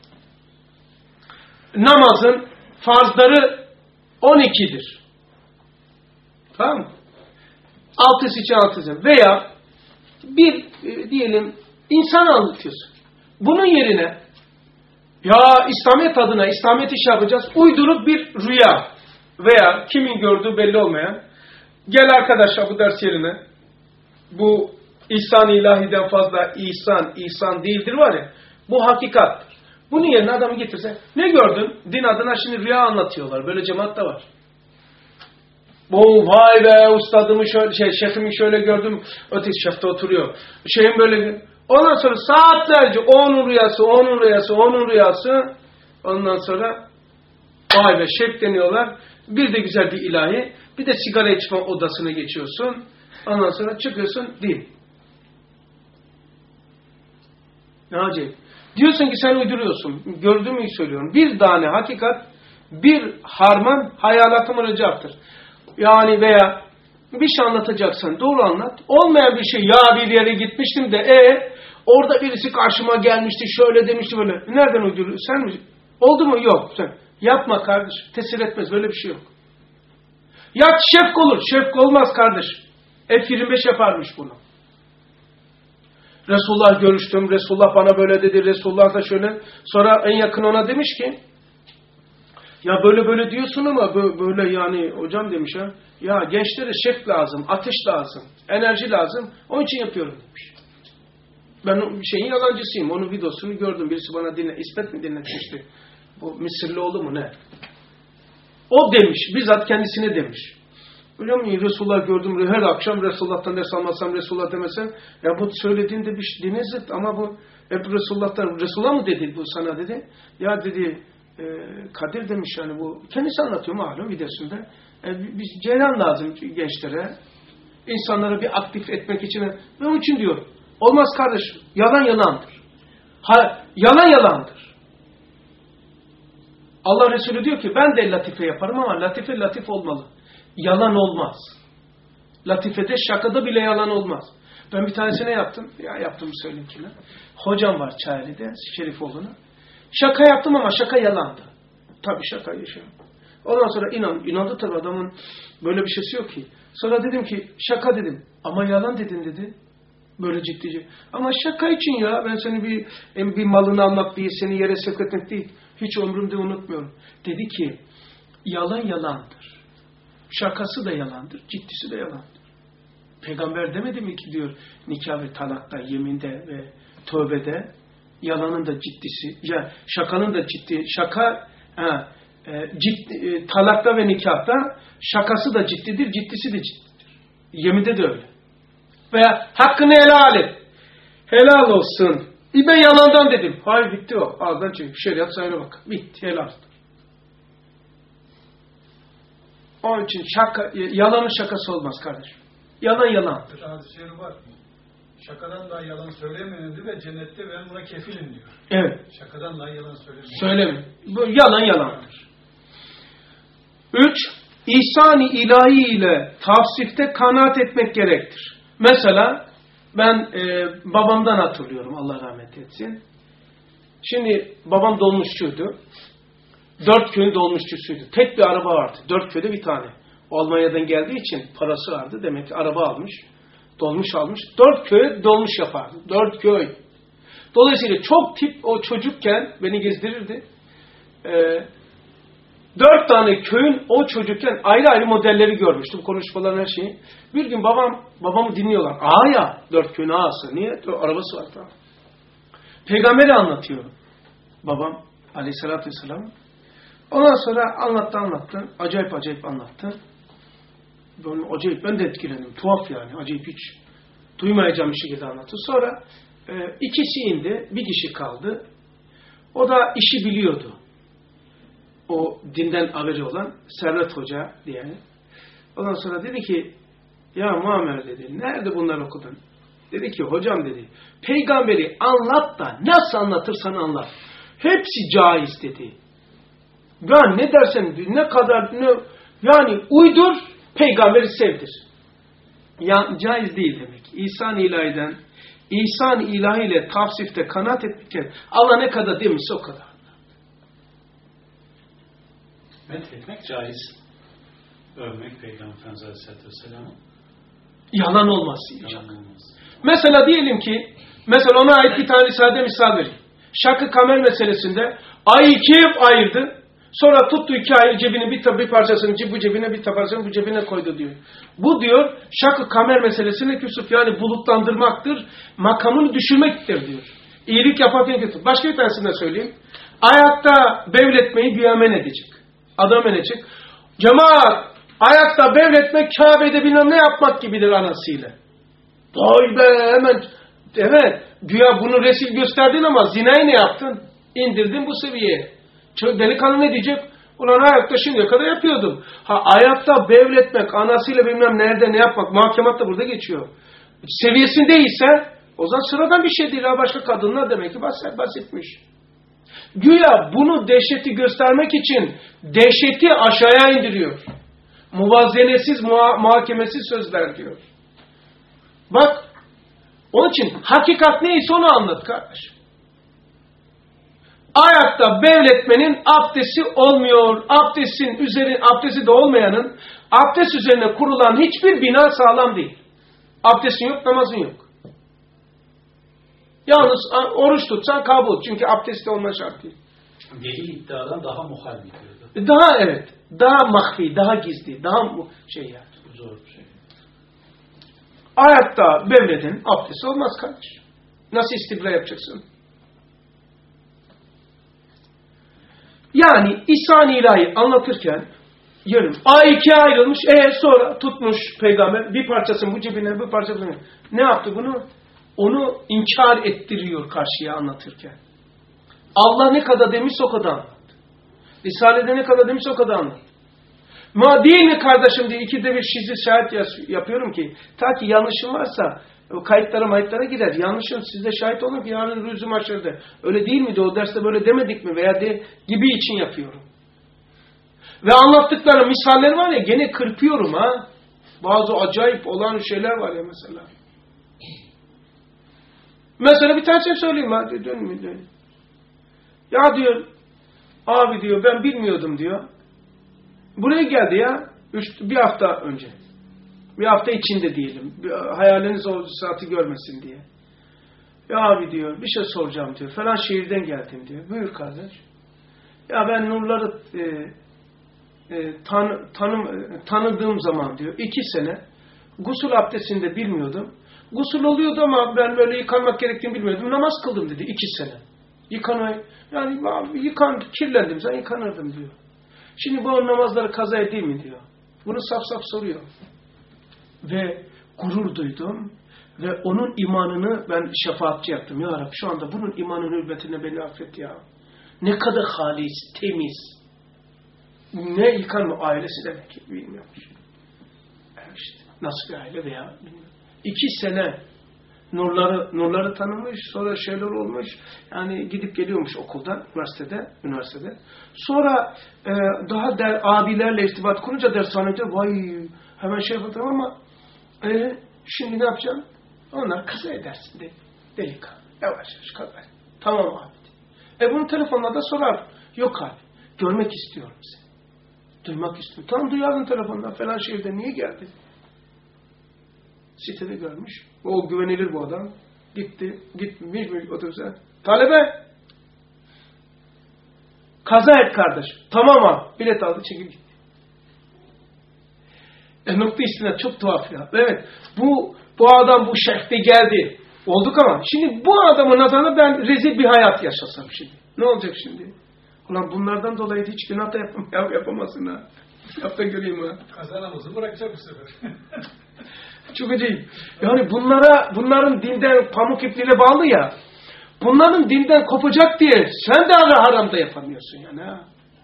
namazın farzları 12'dir. Tamam mı? 6'sı için 6'sı. Veya bir diyelim insan anlatıyorsun. Bunun yerine ya İslamiyet adına İslamiyet iş yapacağız. Uyduruk bir rüya veya kimin gördüğü belli olmayan gel arkadaşlar bu ders yerine bu İhsan-ı ilahiden fazla ihsan değildir var ya bu hakikattir. Bunun yerine adamı getirse ne gördün? Din adına şimdi rüya anlatıyorlar. Böyle cemaat da var. Bu vay be ustadımı şöyle şefimi şöyle gördüm. Öteki şefte oturuyor. Şeyim böyle. Ondan sonra saatlerce onun rüyası. Ondan sonra vay be şef deniyorlar. Bir de güzel bir ilahi. Bir de sigara içme odasına geçiyorsun. Ondan sonra çıkıyorsun değil. Ne acayip. Diyorsun ki sen uyduruyorsun. Gördüğümü söylüyorum. Bir tane hakikat, bir harman hayalatı müreccahtır. Yani veya bir şey anlatacaksan doğru anlat. Olmayan bir şey ya bir yere gitmiştim de orada birisi karşıma gelmişti şöyle demişti böyle. Nereden uyduruyorsun? Sen mi? Oldu mu? Yok. Sen yapma kardeş. Tesir etmez. Böyle bir şey yok. Ya şefk olur. Şefk olmaz kardeş. F-25 yaparmış bunu. Resulullah görüştüm. Resulullah bana böyle dedi. Resulullah da şöyle. Sonra en yakın ona demiş ki ya böyle diyorsun ama böyle yani hocam demiş ha. Ya gençlere şefk lazım, ateş lazım, enerji lazım. Onun için yapıyorum demiş. Ben o şeyin yalancısıyım. Onun videosunu gördüm. Birisi bana İsmet mi dinletmişti? Bu Mısırlıoğlu mu ne? O demiş. Bizzat kendisine demiş. Biliyor musun? Resulullah gördüm. Her akşam Resulullah'tan ders almazsam Resulullah demesem. Ya bu söylediğin de bir dine zıt ama bu hep Resulullah mı dedi bu sana dedi. Ya dedi Kadir demiş yani bu. Kendisi anlatıyor malum videosunda. Bir cereyan lazım gençlere. İnsanları bir aktif etmek için. Ve onun için diyor. Olmaz kardeş. Yalan yalandır. Yalan yalandır. Allah Resulü diyor ki ben de latife yaparım ama latife latif olmalı. Yalan olmaz. Latifede şakada bile yalan olmaz. Ben bir tanesine yaptım. Ya yaptım söyleyeyim ki. Hocam var Çayeli'de Şerifoğlu'na. Şaka yaptım ama şaka yalandı. Tabii şaka yaşıyorum. Ondan sonra inandı tabii adamın böyle bir şeysi yok ki. Sonra dedim ki şaka dedim. Ama yalan dedin dedi. Böyle ciddice. Ama şaka için ya ben seni bir malını almak değil, seni yere sevk etmek değil. Hiç ömrümde unutmuyorum. Dedi ki yalan yalandır. Şakası da yalandır, ciddisi de yalandır. Peygamber demedi mi ki diyor nikah ve talakta, yeminde ve tövbede yalanın da ciddisi, ya şakanın da ciddi, talakta ve nikahta şakası da ciddidir, ciddisi de ciddidir. Yeminde de öyle. Veya hakkını helal et. Helal olsun. Ben yalandan dedim. Hayır bitti o. Ağzından çekip şeriat sayına bak. Bitti helal. Onun için yalanın şakası olmaz kardeşim. Yalan yalandır. Hadis-i şerif var. Şakadan daha yalan söylemeyendir ve cennette ben buna kefilim diyor. Evet. Şakadan daha yalan söylemeyen. Söyleme. Bu yalan yalandır. 3. İhsan-ı ilahi ile tavsifte kanaat etmek gerektir. Mesela ben babamdan hatırlıyorum Allah rahmet etsin. Şimdi babam dolmuşçuydu. 4 köyün dolmuşçusuydu. Tek bir araba vardı. 4 köyde bir tane. O Almanya'dan geldiği için parası vardı. Demek ki araba almış. Dolmuş almış. 4 köy dolmuş yapardı. 4 köy. Dolayısıyla çok tip o çocukken beni gezdirirdi. 4 tane köyün o çocukken ayrı ayrı modelleri görmüştüm. Konuşmaların her şeyi. Bir gün babamı dinliyorlar. Ağa ya. 4 köyün ağası. Niye? Arabası var tamam. Peygamberi anlatıyor. Babam aleyhissalatü vesselam. Ondan sonra anlattı. Acayip anlattı. Ben de etkilendim. Tuhaf yani. Acayip hiç duymayacağım bir şekilde anlattı. Sonra ikisi indi. Bir kişi kaldı. O da işi biliyordu. O dinden haberi olan Servet Hoca diye. Ondan sonra dedi ki ya Muammer dedi. Nerede bunları okudun? Dedi ki hocam dedi. Peygamberi anlat da nasıl anlatırsan anlat. Hepsi caiz dedi. Ya ne dersen ne kadar yani uydur peygamberi sevdir. Ya caiz değil demek. İhsan ilahiyle tavsifte kanaat etmek. Allah ne kadar demişse o kadar. Methetmek caiz. Övmek Peygamber Efendimiz Aleyhisselatü Vesselam'ı. Yalan olmaz. Mesela diyelim ki ona ait bir tane sade misal vereyim. Şak-ı kamer meselesinde ayı ikiye ayırdı. Sonra tuttu 2 ayı cebine bir parçasını bu cebine bir parçasını bu cebine koydu diyor. Bu diyor şak-ı kamer meselesini küsüp yani bulutlandırmaktır. Makamını düşürmektir diyor. İyilik yaparken kötü. Başka bir tanesini de söyleyeyim. Ayakta bevletmeyi güya edecek. Adam edecek. Cemaat ayakta bevletmek Kabe'de bilmem ne yapmak gibidir anasıyla. Vay be hemen evet güya bunu resim gösterdin ama zinayı ne yaptın? İndirdin bu seviyeye. Delikanlı ne diyecek? Ulan ayakta şimdiye kadar yapıyordum. Ayakta bevletmek, anasıyla bilmem nerede ne yapmak, mahkematta burada geçiyor. Seviyesindeyse o zaman sıradan bir şey değil. Başka kadınlar demek ki basitmiş. Güya bunu dehşeti göstermek için dehşeti aşağıya indiriyor. Muvazenesiz, muhakemesiz sözler diyor. Bak, onun için hakikat neyse onu anlat kardeş. Ayakta bevletmenin abdesti olmuyor. Abdesti de olmayanın abdest üzerine kurulan hiçbir bina sağlam değil. Abdestin yok, namazın yok. Yalnız oruç tutsan kabul. Çünkü abdesti olma şart değil. Deli iddiadan daha muhal gidiyordu. Daha evet. Daha mahfi, daha gizli, daha yani. Zor bir şey. Ayakta bevledin, abdesti olmaz kardeş. Nasıl istibra yapacaksın? Yani İhsan-ı İlahi anlatırken yarım. ikiye ayrılmış. Sonra tutmuş peygamber bir parçasını bu cebine bir parçasını. Ne yaptı bunu? Onu inkar ettiriyor karşıya anlatırken. Allah ne kadar demişse o kadar anlat. Risale'de ne kadar demişse o kadar anlat. Ma değil mi kardeşim diye 2'de bir şahit yapıyorum ki ta ki yanlışım varsa kayıtlara girer. Yanlışım sizde şahit olun ki yarın rüzü maşerde. Öyle değil miydi? O derste böyle demedik mi? Veya gibi için yapıyorum. Ve anlattıkları misaller var ya gene kırpıyorum ha. Bazı acayip olan şeyler var ya mesela. Mesela bir tane şey söyleyeyim ha. Dön. Ya diyor abi diyor ben bilmiyordum diyor. Buraya geldi ya bir hafta önce. Bir hafta içinde diyelim. Hayaliniz o saati görmesin diye. Ya abi diyor bir şey soracağım diyor. Falan şehirden geldim diyor. Buyur kardeş. Ya ben nurları tanıdığım zaman diyor 2 sene gusül abdestinde bilmiyordum. Gusül oluyordu ama ben böyle yıkanmak gerektiğini bilmiyordum. Namaz kıldım dedi 2 sene. Kirlendim sen yıkanırdım diyor. Şimdi bu namazları kaza edeyim mi diyor. Bunu saf soruyor. Ve gurur duydum. Ve onun imanını ben şefaatçi yaptım. Ya Rabbi şu anda bunun imanın hürmetine beni affet ya. Ne kadar halis, temiz. Ne yıkanma ailesi demek ki bilmiyormuş. İşte nasıl bir aile veya bilmiyorum. 2 sene nurları tanımış, sonra şeyler olmuş. Yani gidip geliyormuş okuldan, üniversitede. Sonra daha abilerle irtibat kurunca dershanede vay hemen şey yapalım ama şimdi ne yapacağım? Onlar kaza edersin delikanlı. Yavaş kaza. Tamam abi. Bunu telefonla da sorar. Yok abi. Görmek istiyorum seni. Duymak istiyorum. Tamam duyardın telefondan falan şehirde niye geldin? Sitede görmüş. O güvenilir bu adam. gitti. Gitmiş otobüse. Talebe. Kaza et kardeş. Tamam abi. Bilet aldı çekip gitti. Nokta istinad çok tuhaf ya. Evet. Bu adam bu şehte geldi. Olduk ama şimdi bu adamın adına ben rezil bir hayat yaşasam şimdi. Ne olacak şimdi? Ulan bunlardan dolayı hiç günah da yapamazsın ha. Yap da göreyim ha. Kaza namazı bırakacak bu sefer. Çok acayip. Yani bunların dinden pamuk ipliğine bağlı ya. Bunların dinden kopacak diye sen de haramda yapamıyorsun yani ha.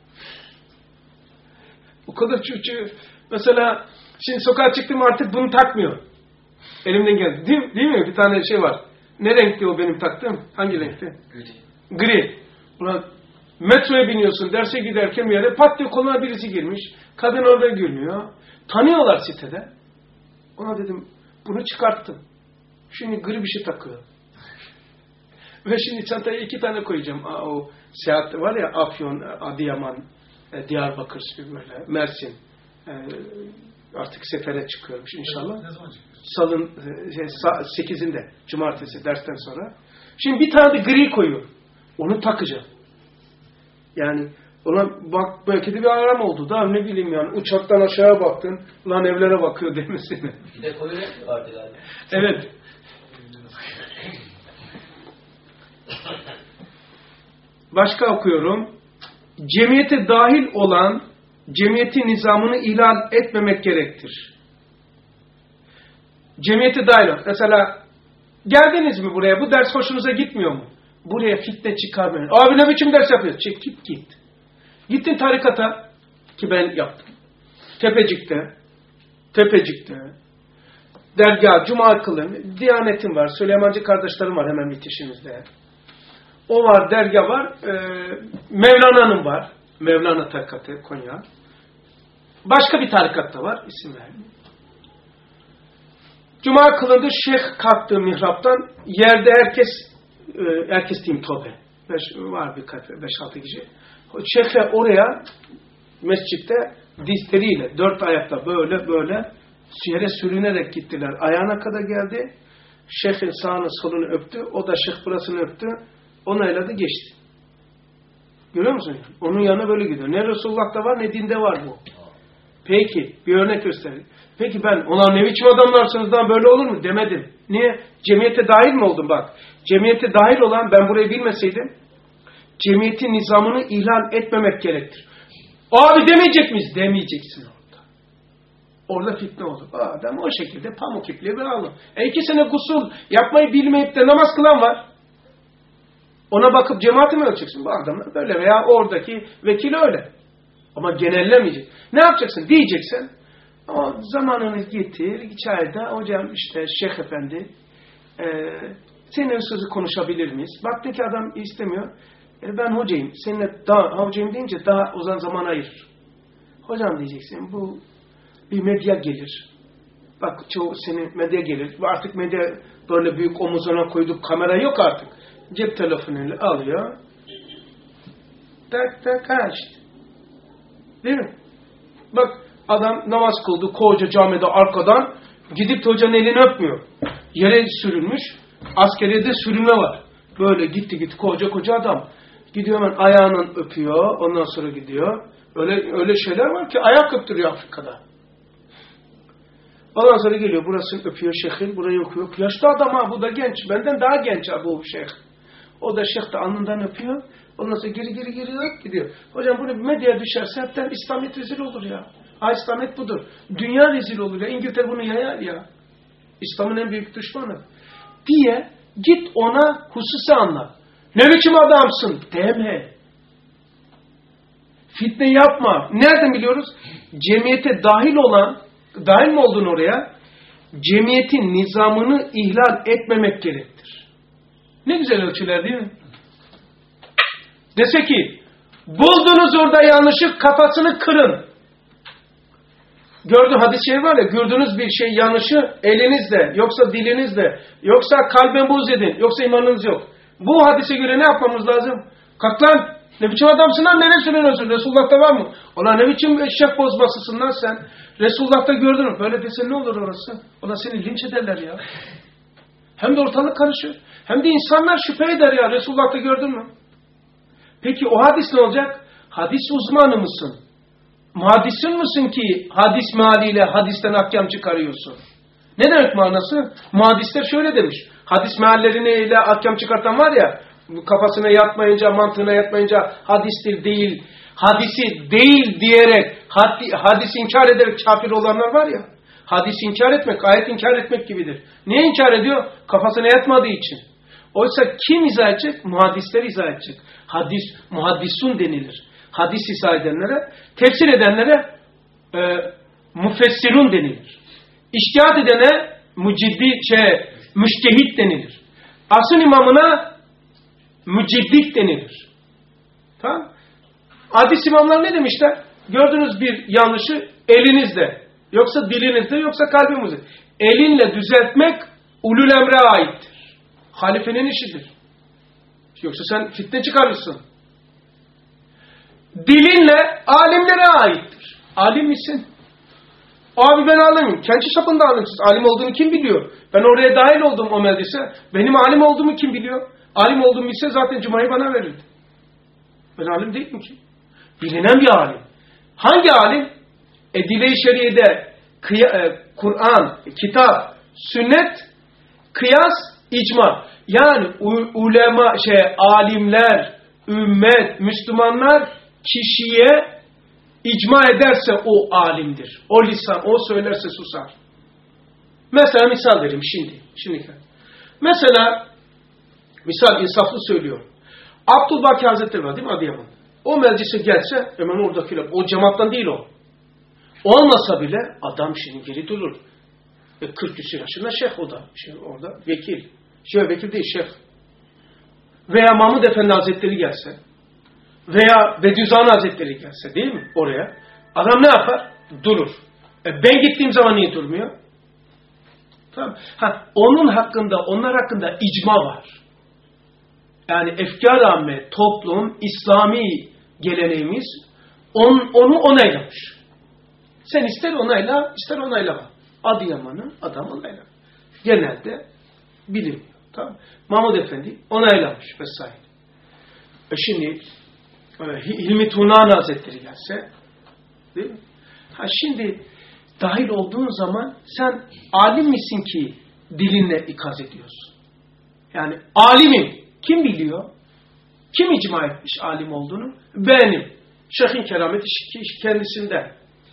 O kadar çocuğu. Mesela şimdi sokağa çıktım artık bunu takmıyor. Elimden geldi. Değil mi? Bir tane şey var. Ne renkti o benim taktığım? Hangi renkti? Gri. Ulan metroya biniyorsun, derse giderken bir yere pat diye koluna birisi girmiş. Kadın orada gülmüyor. Tanıyorlar sitede. Ona dedim bunu çıkarttım. Şimdi gri bir şey takıyor. Ve şimdi çantaya 2 tane koyacağım. O seyahat var ya Afyon, Adıyaman, Diyarbakır böyle, Mersin. Artık sefere çıkıyormuş inşallah. Ne zaman çıkıyorsun? Salın 8'inde cumartesi dersten sonra. Şimdi bir tane de gri koyuyor. Onu takacağım. Yani ulan bak belki de bir aram oldu da ne bileyim yani uçaktan aşağıya baktın lan evlere bakıyor demesine. Bir de koyu renk vardı galiba. Evet. Başka okuyorum. Cemiyete dahil olan cemiyetin nizamını ihlal etmemek gerektir. Cemiyete dahil ol. Mesela geldiniz mi buraya? Bu ders hoşunuza gitmiyor mu? Buraya fitne çıkarmayın. Abi ne biçim ders yapıyorsun? Çekip git. Gittin tarikata ki ben yaptım. Tepecik'te dergah, cuma kılın, Diyanetim var, Süleymancı kardeşlerim var hemen bitişimizde. O var, dergah var, Mevlana'nın var. Mevlana tarikatı Konya. Başka bir tarikat da var, isim vermiyor. Cuma kılındı, şeyh kalktı mihraptan, yerde herkes diyeyim tobe. Var birkaç, 5-6 kişi. Şeyh'le oraya, mescitte dizleriyle, 4 ayakta böyle yere sürünerek gittiler. Ayağına kadar geldi. Şeyh'in sağını solunu öptü. O da şeyh burasını öptü. Onayladı geçti. Görüyor musun? Onun yanına böyle gidiyor. Ne Resulullah'ta var ne dinde var bu. Peki bir örnek göstereyim. Peki ben ona ne biçim adamlarsınız daha böyle olur mu demedim. Niye? Cemiyete dahil mi oldum bak. Cemiyete dahil olan ben burayı bilmeseydim cemiyetin nizamını ihlal etmemek gerektir. Abi demeyecek miyiz? Demeyeceksin orada. Orada fitne olur. Adam o şekilde pamuk ipliğe bağlı. 2 sene gusül yapmayı bilmeyip de namaz kılan var. Ona bakıp cemaati mi ölçeceksin? Bu adamlar böyle veya oradaki vekil öyle. Ama genellemeyecek. Ne yapacaksın? Diyeceksin. O zamanını getir. İçeride hocam işte Şeyh Efendi seninle sözü konuşabilir miyiz? Baktı ki adam istemiyor. Ben hocayım. Seninle daha hocayım deyince daha uzun zaman ayırır. Hocam diyeceksin bu bir medya gelir. Bak çoğu senin medya gelir. Artık medya böyle büyük omuzuna koyduk kamera yok artık. Cep telefonuyla alıyor. Tak işte. Değil mi? Bak adam namaz kıldı koca camide arkadan gidip de hocanın elini öpmüyor. Yere sürülmüş. Askeriyede sürünme var. Böyle gitti koca adam. Gidiyor hemen ayağının öpüyor. Ondan sonra gidiyor. Öyle şeyler var ki ayak öptürüyor Afrika'da. Ondan sonra geliyor. Burasını öpüyor şeyhin. Burayı okuyor. Yaşlı adam ha bu da genç. Benden daha genç ha bu şeyh. O da şeyh de alnından öpüyor. Ondan sonra geri gidiyor. Hocam bunu medyaya düşerse hepten İslamiyet rezil olur ya. İslamiyet budur. Dünya rezil olur ya. İngiltere bunu yayar ya. İslam'ın en büyük düşmanı. Diye git ona hususi anlat. Ne biçim adamsın? Deme. Fitne yapma. Nereden biliyoruz? Cemiyete dahil mi oldun oraya? Cemiyetin nizamını ihlal etmemek gerektir. Ne güzel ölçüler değil mi? Dese ki, buldunuz orada yanlışı kafasını kırın. Gördüğün hadis-i şerif var ya, gördüğünüz bir şey yanlışı elinizle, yoksa dilinizle, yoksa kalben buz edin, yoksa imanınız yok. Bu hadise göre ne yapmamız lazım? Kalk lan, ne biçim adamsın lan, nereye söylüyorsun? Resulullah'ta var mı? Ulan ne biçim eşek bozmasısın lan sen? Resulullah'ta gördün mü? Böyle desen ne olur orası? Ulan seni linç ederler ya. Hem de ortalık karışır. Hem de insanlar şüphe eder ya. Resulullah'ta gördün mü? Peki o hadis ne olacak? Hadis uzmanı mısın? Muhaddisin misin ki hadis mealiyle hadisten ahkam çıkarıyorsun? Ne demek manası? Muhaddisler şöyle demiş. Hadis mealleriyle ahkam çıkartan var ya, kafasına yatmayınca, mantığına yatmayınca hadistir değil, hadisi değil diyerek, hadis inkar ederek kafir olanlar var ya, hadis inkar etmek, ayet inkar etmek gibidir. Niye inkar ediyor? Kafasına yatmadığı için. Oysa kim izah edecek? Muhaddisler izah edecek. Muhaddisun denilir. Hadis izah edenlere, tefsir edenlere müfessirun denilir. İçtihat edene müştehit denilir. Asıl imamına müceddit denilir. Tamam? Hadis imamlar ne demişler? Gördüğünüz bir yanlışı elinizde, yoksa dilinizde, yoksa kalbimizde. Elinle düzeltmek ulul emre aittir. Halifenin işidir. Yoksa sen fitne çıkarırsın. Dilinle alimlere aittir. Alim misin? Abi ben alimim. Kendi çapında alimsiz. Alim olduğunu kim biliyor? Ben oraya dahil oldum o meclise. Benim alim olduğumu kim biliyor? Alim olduğumu bilse zaten Cuma'yı bana verirdi. Ben alim değil mi ki? Bilinen bir alim. Hangi alim? Edile-i şeriyede Kur'an, kitap, sünnet, kıyas, icma. Yani ulema, alimler, ümmet, Müslümanlar kişiye icma ederse o alimdir. O lisan, o söylerse susar. Mesela misal vereyim şimdi. Mesela misal insaflı söylüyorum. Abdülbaki Hazretleri var değil mi Adıyaman? O meclise gelse hemen oradakiler, o cemaattan değil o. Olmasa bile adam şimdi geri durur. 40 küsur yaşında şeyh o da. Orada vekil. Vekil değil şeyh. Veya Mahmud Efendi Hazretleri gelse veya Bediüzzaman Hazretleri gelse değil mi oraya? Adam ne yapar? Durur. Ben gittiğim zaman niye durmuyor? Tamam. Onlar hakkında icma var. Yani efkar-ı amme, toplum, İslami geleneğimiz onu onaylamış. Sen ister onayla, ister onaylama. Adıyaman'ı adam onayla. Genelde bilinmiyor. Tamam. Mahmud Efendi onaylamış vesaire. Şimdi Hilmi Tunan Hazretleri gelse, değil mi? Şimdi dahil olduğun zaman sen alim misin ki dilinle ikaz ediyorsun? Yani alimim. Kim biliyor? Kim icma etmiş alim olduğunu? Benim. Şeyhin kerameti kendisinde.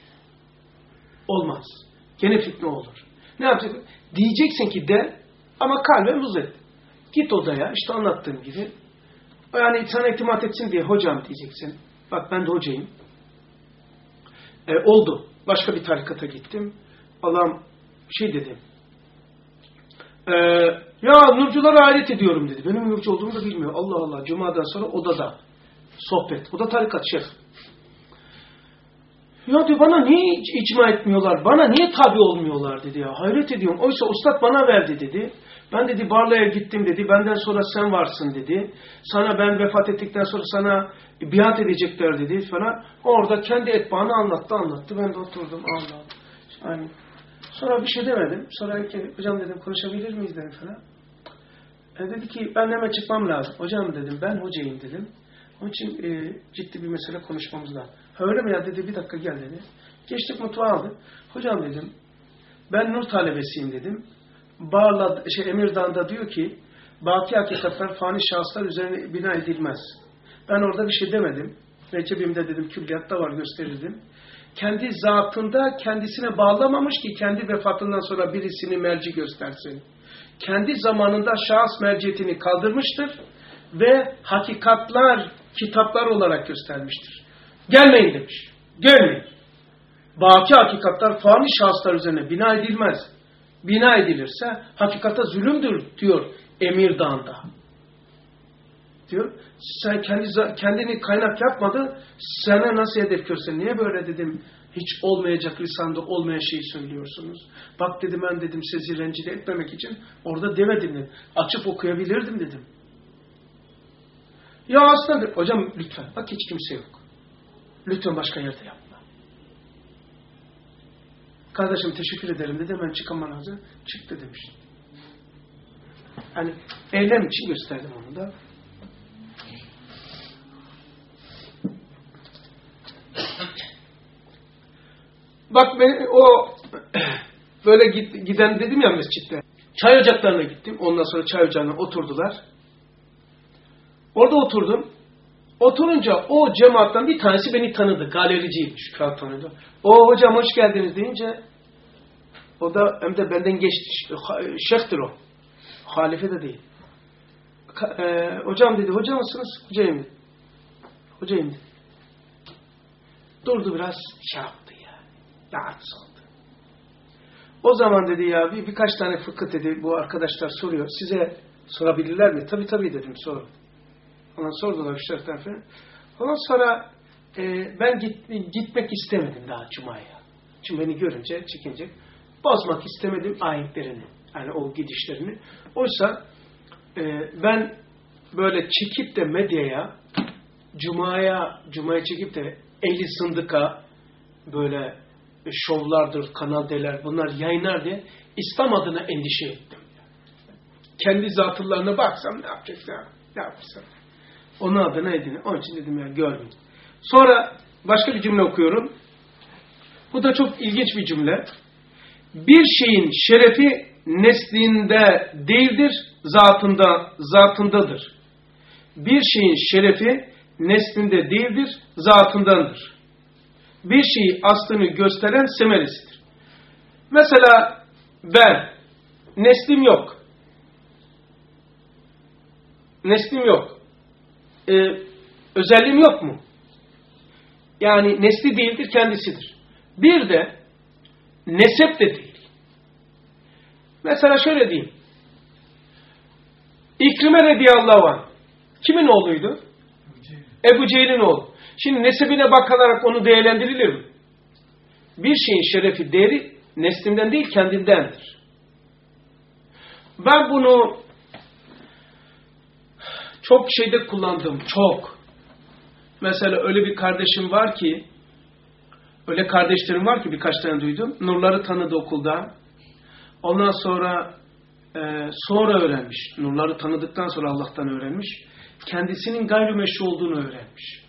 Olmaz. Gene fitne olur. Ne yapacaksın? Diyeceksin ki de ama kalben uzet. Git odaya işte anlattığım gibi. Yani sana itimat etsin diye hocam diyeceksin. Bak ben de hocayım. Oldu. Başka bir tarikata gittim. Allah'ım dedim. Ya nurculara hayret ediyorum dedi. Benim nurcu olduğumu da bilmiyor. Allah Allah. Cuma'dan sonra odada. Sohbet. O da tarikat şeyh. Ya diyor bana niye icma etmiyorlar? Bana niye tabi olmuyorlar dedi ya. Hayret ediyorum. Oysa ustad bana verdi dedi. Ben dedi Barla'ya gittim dedi. Benden sonra sen varsın dedi. Sana ben vefat ettikten sonra sana biat edecekler dedi falan. Orada kendi etbaını anlattı. Ben de oturdum. Allah Allah. Sonra bir şey demedim. Sonra hocam dedim konuşabilir miyiz dedim falan. Dedi ki ben hemen çıkmam lazım. Hocam dedim ben hocayım dedim. Onun için ciddi bir mesele konuşmamız lazım. Öyle mi ya dedi bir dakika gel dedi. Geçtik mutfağa aldık. Hocam dedim ben nur talebesiyim dedim. Bağla, Emirdağ'da diyor ki baki hakikatler fani şahıslar üzerine bina edilmez. Ben orada bir şey demedim. Recebimde dedim külliyatta var gösterirdim. Kendi zatında kendisine bağlamamış ki kendi vefatından sonra birisini merci göstersin. Kendi zamanında şahıs merciyetini kaldırmıştır ve hakikatlar kitaplar olarak göstermiştir. Gelmeyin demiş. Gelmeyin. Baki hakikatlar fani şahıslar üzerine bina edilmez. Bina edilirse hakikata zulümdür diyor Emirdağ'da. Diyor. Sen kendini kaynak yapmadı. Sana nasıl hedef görsen niye böyle dedim. Hiç olmayacak lisanda olmayan şeyi söylüyorsunuz. Bak dedim ben dedim sizi rencide etmemek için orada demedim dedim. Açıp okuyabilirdim dedim. Ya aslında hocam lütfen bak hiç kimse yok. Lütfen başka yerde yapma. Kardeşim teşekkür ederim dedi. Hemen çıkam lazım. Çıktı demiş. Hani eylem için gösterdim onu da. Bak ben o böyle giden dedim ya mescitte. Çay ocaklarına gittim. Ondan sonra çay ocağına oturdular. Orada oturdum. Oturunca o cemaattan bir tanesi beni tanıdı. Galericiymiş. Kağıt tanıdı. O hocam hoş geldiniz deyince o da hem de benden geçti. Şeyhtir o. Halife de değil. Hocam dedi. Hoca mısınız? Hocayım dedi. Hocayım dedi. Durdu biraz şey yaptı ya. Rahatsız oldu. O zaman dedi ya birkaç tane fıkıh dedi bu arkadaşlar soruyor. Size sorabilirler mi? Tabii dedim sorun. Ondan sordular 3-4 tane. Ondan sonra ben gitmek istemedim daha Cuma'ya. Çünkü beni görünce çekince bozmak istemedim ayetlerini. Yani o gidişlerini. Oysa ben böyle çekip de medyaya Cuma'ya çekip de 50 sındıka böyle şovlardır, Kanal D'ler bunlar yayınlar diye İslam adına endişe ettim. Kendi zatıllarına baksam ne yapacaksam, ne yapsam. Onun adına edin. Onun için dedim ya görmeyin. Sonra başka bir cümle okuyorum. Bu da çok ilginç bir cümle. Bir şeyin şerefi neslinde değildir, zatındadır. Bir şeyin şerefi neslinde değildir, zatındandır. Bir şeyi aslını gösteren semeresidir. Mesela ben, neslim yok. Neslim yok. Özelliğim yok mu? Yani nesli değildir, kendisidir. Bir de nesep de değil. Mesela şöyle diyeyim. İkrime radıyallahu anh kimin oğluydu? Ebu Cehil'in oğlu. Şimdi nesebine bakılarak onu değerlendirilir mi? Bir şeyin şerefi, değeri neslinden değil kendindendir. Ben bunu çok şeyde kullandım. Çok. Mesela öyle bir kardeşim var ki öyle kardeşlerim var ki birkaç tane duydum. Nurları tanıdı okulda. Ondan sonra öğrenmiş. Nurları tanıdıktan sonra Allah'tan öğrenmiş. Kendisinin gayrimeşru olduğunu öğrenmiş.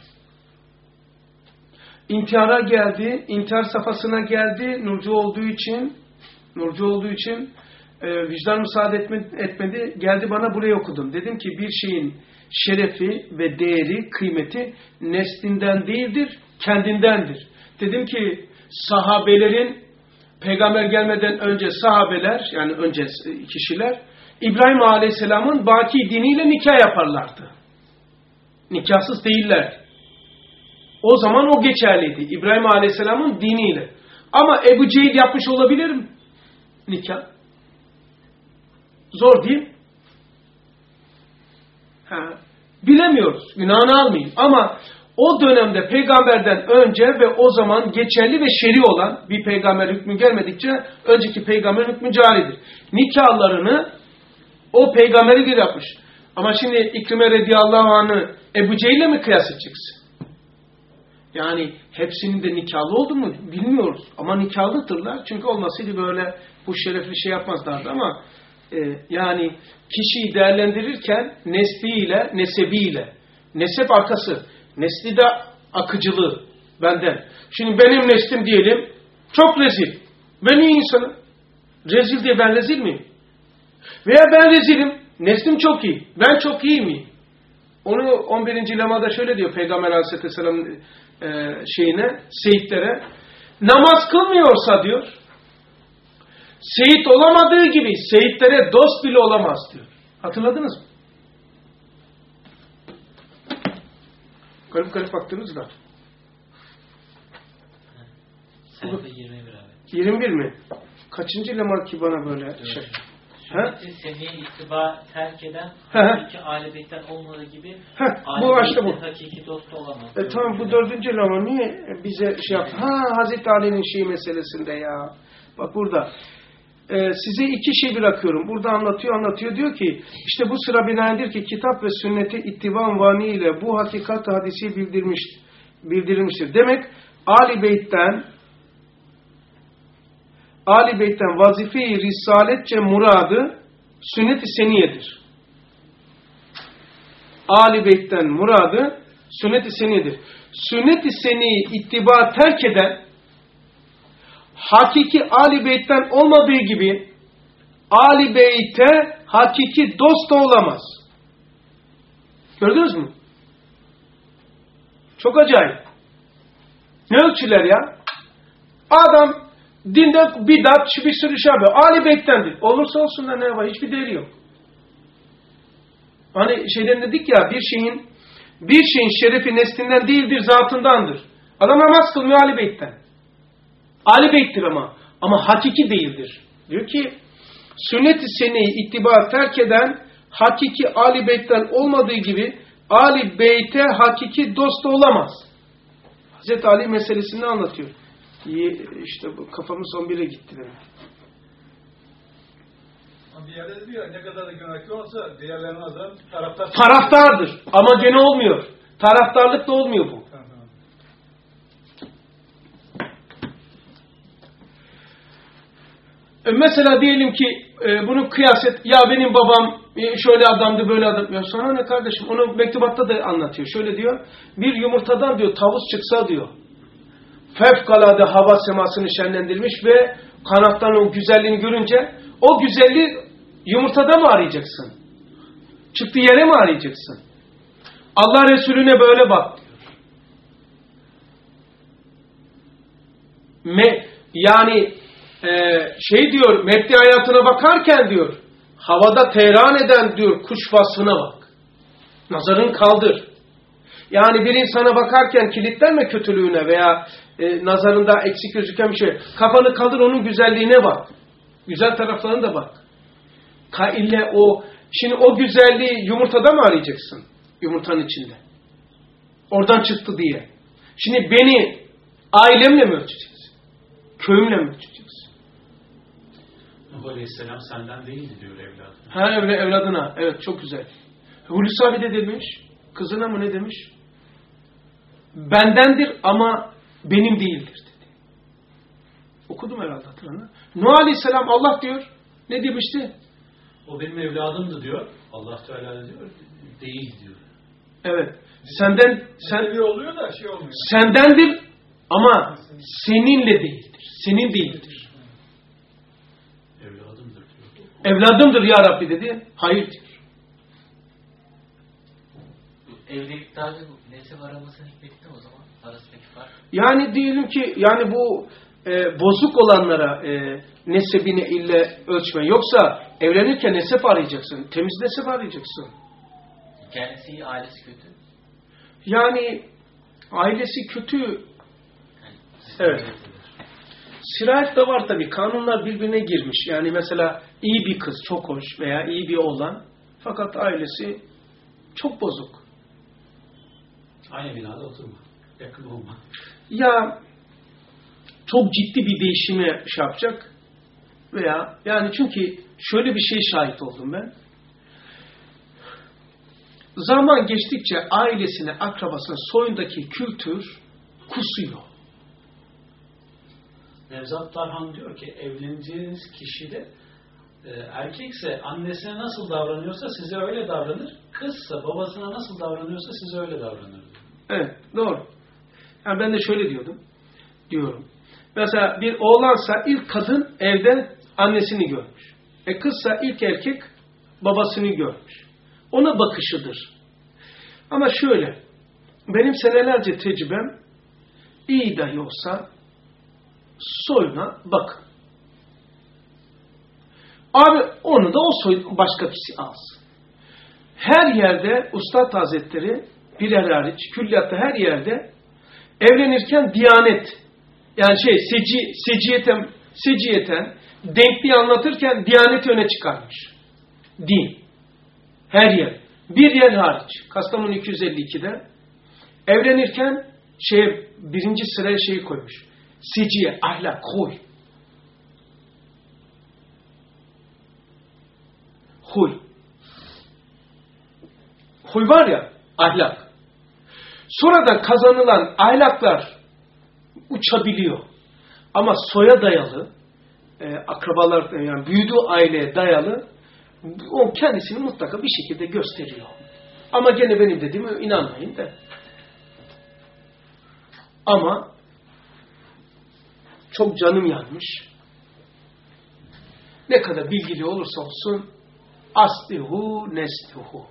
İntihara geldi. İntihar safhasına geldi. Nurcu olduğu için vicdan müsaade etmedi. Geldi bana buraya okudum. Dedim ki bir şeyin şerefi ve değeri, kıymeti neslinden değildir, kendindendir. Dedim ki sahabelerin peygamber gelmeden önce sahabeler yani önce kişiler İbrahim Aleyhisselam'ın baki diniyle nikah yaparlardı. Nikahsız değiller. O zaman o geçerliydi. İbrahim Aleyhisselam'ın diniyle. Ama Ebu Cehil yapmış olabilir mi? Nikah. Zor değil. Bilemiyoruz. Günahını almayın. Ama o dönemde peygamberden önce ve o zaman geçerli ve şer'i olan bir peygamber hükmü gelmedikçe önceki peygamber hükmü caridir. Nikahlarını o peygamberi göre yapmış. Ama şimdi İkrime radıyallahu anh'ı Ebu Cehil'le mi kıyas edeceksin? Yani hepsinin de nikahlı oldu mu bilmiyoruz. Ama nikahlıdırlar. Çünkü olmasaydı böyle bu şerefli şey yapmazlardı ama yani kişiyi değerlendirirken nesliyle, nesebiyle. Nesep arkası. Nesli de akıcılığı benden. Şimdi benim neslim diyelim çok rezil. Ben iyi insanım. Rezil diye ben rezil miyim? Veya ben rezilim. Neslim çok iyi. Ben çok iyi miyim? Onu 11. lemada şöyle diyor Peygamber Aleyhisselam'ın seyitlere. Namaz kılmıyorsa diyor. Seyit olamadığı gibi seyitlere dost bile olamaz diyor. Hatırladınız mı? Garip baktınız da. Sayfa 21 abi. 21 mi? Kaçıncı lema ki bana böyle şey? Semiye ittiba terk eden hakiki âli beytten olmadığı gibi bu işte bu. Hakiki dostu olamaz. Tamam bu 4. lema niye bize şey yaptı? Hazreti Ali'nin şey meselesinde ya. Bak burada. Size iki şey bırakıyorum. Burada anlatıyor. Diyor ki işte bu sıra binaendir ki kitap ve sünneti ittiba vani ile bu hakikat hadisi bildirilmiştir. Demek Ali Beyt'ten vazife-i risaletçe muradı sünnet-i seniyedir. Âl-i Beyt'ten muradı sünnet-i seniyedir. Sünnet-i seniyi ittiba terk eden hakiki Âl-i Beyt'ten olmadığı gibi Âl-i Beyt'e hakiki dost da olamaz. Gördünüz mü? Çok acayip. Ne ölçüler ya? Adam dinde bidat, bir sürü şey yapıyor. Âl-i Beyt'tendir. Olursa olsun da ne var? Hiçbir değeri yok. Hani şeyden dedik ya, bir şeyin şerefi neslinden değildir, zatındandır. Adam namaz kılmıyor Âl-i Beyt'ten. Âl-i Beyt'tir ama hakiki değildir. Diyor ki sünnet-i seniyi ittiba terk eden hakiki Âl-i Beyt'ten olmadığı gibi Âl-i Beyt'e hakiki dost olamaz. Hazreti Ali meselesini anlatıyor. İşte bu kafamız 11'e gitti demek. Bir yerde diyor ne kadar da günahkar olsa diğerlerine azar taraftardır. Ama gene olmuyor. Taraftarlık da olmuyor bu. Tamam. Mesela diyelim ki bunu kıyas et. Ya benim babam şöyle adamdı, böyle adam. Ya sana ne kardeşim? Onu mektubatta da anlatıyor. Şöyle diyor. Bir yumurtadan diyor tavus çıksa diyor. Fevkalade hava semasını şenlendirmiş ve kanattan o güzelliğini görünce o güzelliği yumurtada mı arayacaksın? Çıktığı yere mi arayacaksın? Allah Resulüne böyle bak diyor. Yani diyor, meddi hayatına bakarken diyor, havada teheran eden diyor kuş vasfına bak. Nazarın kaldır. Yani bir insana bakarken kilitlenme kötülüğüne veya nazarında eksik gözüken bir şey. Kafanı kaldır, onun güzelliğine bak. Güzel taraflarına da bak. Şimdi o güzelliği yumurtada mı arayacaksın? Yumurtanın içinde. Oradan çıktı diye. Şimdi beni ailemle mi ölçeceksin? Köyümle mi ölçeceksin? Nuh Aleyhisselam senden değildi diyor evladına. Ha evladına. Evet, çok güzel. Hulusi abi de demiş. Kızına mı ne demiş? Bendendir ama benim değildir dedi. Okudum herhalde hatırladın. Nuh Aleyhisselam Allah diyor. Ne demişti? O benim evladımdı diyor. Allah Teala diyor. Değil diyor. Evet. Oluyor da şey olmuyor. Sendendir ama seninle değildir. Senin değildir. Evladımdır diyor. Evladımdır ya Rabbi dedi. Hayır diyor. Evlilik tarzı nesep aramasını hikmetti o zaman. Arasındaki fark. Yani diyelim ki bu bozuk olanlara nesebini ille ölçme. Yoksa evlenirken nesep arayacaksın. Temiz nesep arayacaksın. Kendisi iyi, ailesi kötü. Yani ailesi kötü. Evet. Sirayet de var tabii. Kanunlar birbirine girmiş. Yani mesela iyi bir kız çok hoş veya iyi bir oğlan fakat ailesi çok bozuk. Aynı binada oturma. Yakın olma. Ya çok ciddi bir değişime şey yapacak veya yani çünkü şöyle bir şey şahit oldum ben. Zaman geçtikçe ailesine, akrabasına, soyundaki kültür kusuyor. Nevzat Tarhan diyor ki evleneceğiniz kişi de erkekse annesine nasıl davranıyorsa size öyle davranır. Kızsa babasına nasıl davranıyorsa size öyle davranır. Evet, doğru. Yani ben de şöyle diyorum. Mesela bir oğlansa ilk kadın evde annesini görmüş. Kızsa ilk erkek babasını görmüş. Ona bakışıdır. Ama şöyle, benim senelerce tecrübem iyi dahi olsa soyuna bakın. Abi onu da o soy başka birisi alsın. Her yerde Üstad Hazretleri birer hariç, külliyatta her yerde evlenirken diyanet, yani seciyeten denkliği anlatırken diyaneti öne çıkarmış. Din. Her yer. Bir yer hariç. Kastamonu 252'de evlenirken birinci sıraya koymuş. Seciye, ahlak, huy. Huy. Huy var ya, ahlak. Sonradan kazanılan ahlaklar uçabiliyor. Ama soya dayalı, akrabalar yani büyüdüğü aileye dayalı O kendisini mutlaka bir şekilde gösteriyor. Ama gene benim dediğime inanmayın da. Ama çok canım yanmış. Ne kadar bilgili olursa olsun aslihu neslihu.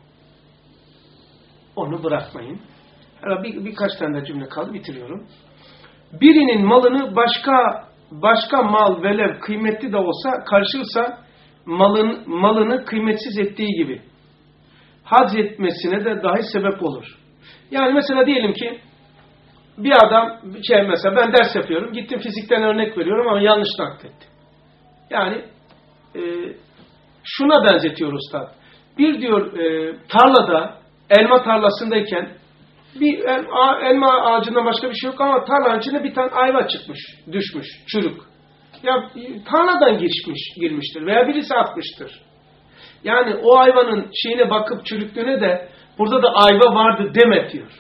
Onu bırakmayın. Birkaç tane de cümle kaldı, bitiriyorum. Birinin malını başka mal velev kıymetli de olsa karşılsa malını kıymetsiz ettiği gibi hac etmesine de dahi sebep olur. Yani mesela diyelim ki bir adam mesela ben ders yapıyorum, gittim fizikten örnek veriyorum ama yanlış naklettim. Yani şuna benzetiyor ustad. Bir diyor tarlada, elma tarlasındayken bir elma ağacından başka bir şey yok ama tarlanın içinde bir tane ayva çıkmış, düşmüş, çürük. Ya tarladan girmiştir veya birisi atmıştır. Yani o ayvanın şeyine bakıp çürüklüğüne de burada da ayva vardı deme diyor.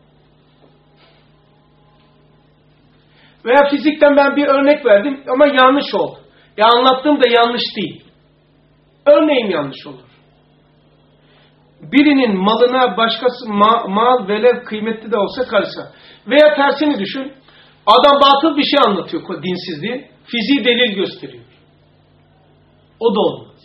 Veya fizikten ben bir örnek verdim ama yanlış oldu. Ya anlattığım da yanlış değil. Örneğim yanlış olur. Birinin malına başkası mal velev kıymetli de olsa karışsa. Veya tersini düşün. Adam batıl bir şey anlatıyor, dinsizliği. Fiziği delil gösteriyor. O da olmaz.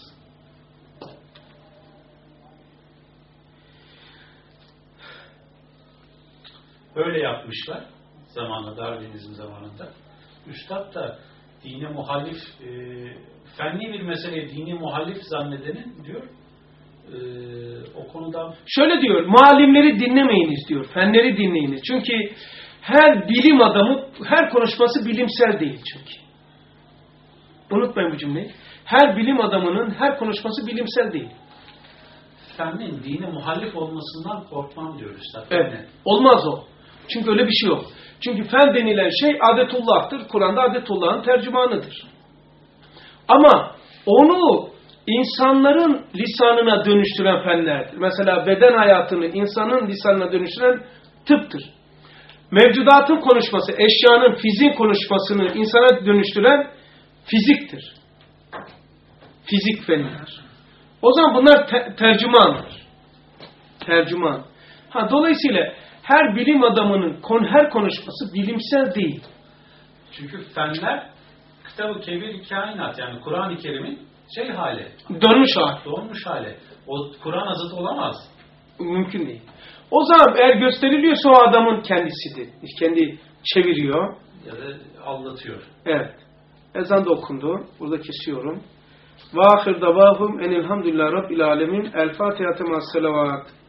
Öyle yapmışlar zamanında, Darwinizm zamanında. Üstad da dine muhalif, fenli bir meseleyi dini muhalif zannedenin diyor, o konuda... Şöyle diyor, muallimleri dinlemeyiniz diyor, fenleri dinleyiniz. Çünkü her bilim adamı, her konuşması bilimsel değil çünkü. Unutmayın bu cümleyi. Her bilim adamının her konuşması bilimsel değil. Fennin dine muhalif olmasından korkmam diyor Üstad. Evet, olmaz o. Çünkü öyle bir şey yok. Çünkü fen denilen şey adetullah'tır. Kur'an'da adetullah'ın tercümanıdır. Ama onu insanların lisanına dönüştüren fenlerdir. Mesela beden hayatını insanın lisanına dönüştüren tıptır. Mevcudatın konuşması, eşyanın, fiziğin konuşmasını insana dönüştüren fiziktir. Fizik fenidir. O zaman bunlar tercümandır. Tercüman. Dolayısıyla her bilim adamının her konuşması bilimsel değil. Çünkü fenler Kitab-ı Kebir kainat, yani Kur'an-ı Kerim'in hali. Dönmüş hali. O Kur'an zıt olamaz. Mümkün değil. O zaman eğer gösteriliyorsa o adamın kendisidir. Kendi çeviriyor. Ya da anlatıyor. Evet. Ezan da okundu. Burada kesiyorum. Ve ahir davahum enilhamdülillah rabbil alemin. El Fatiha temas selavat.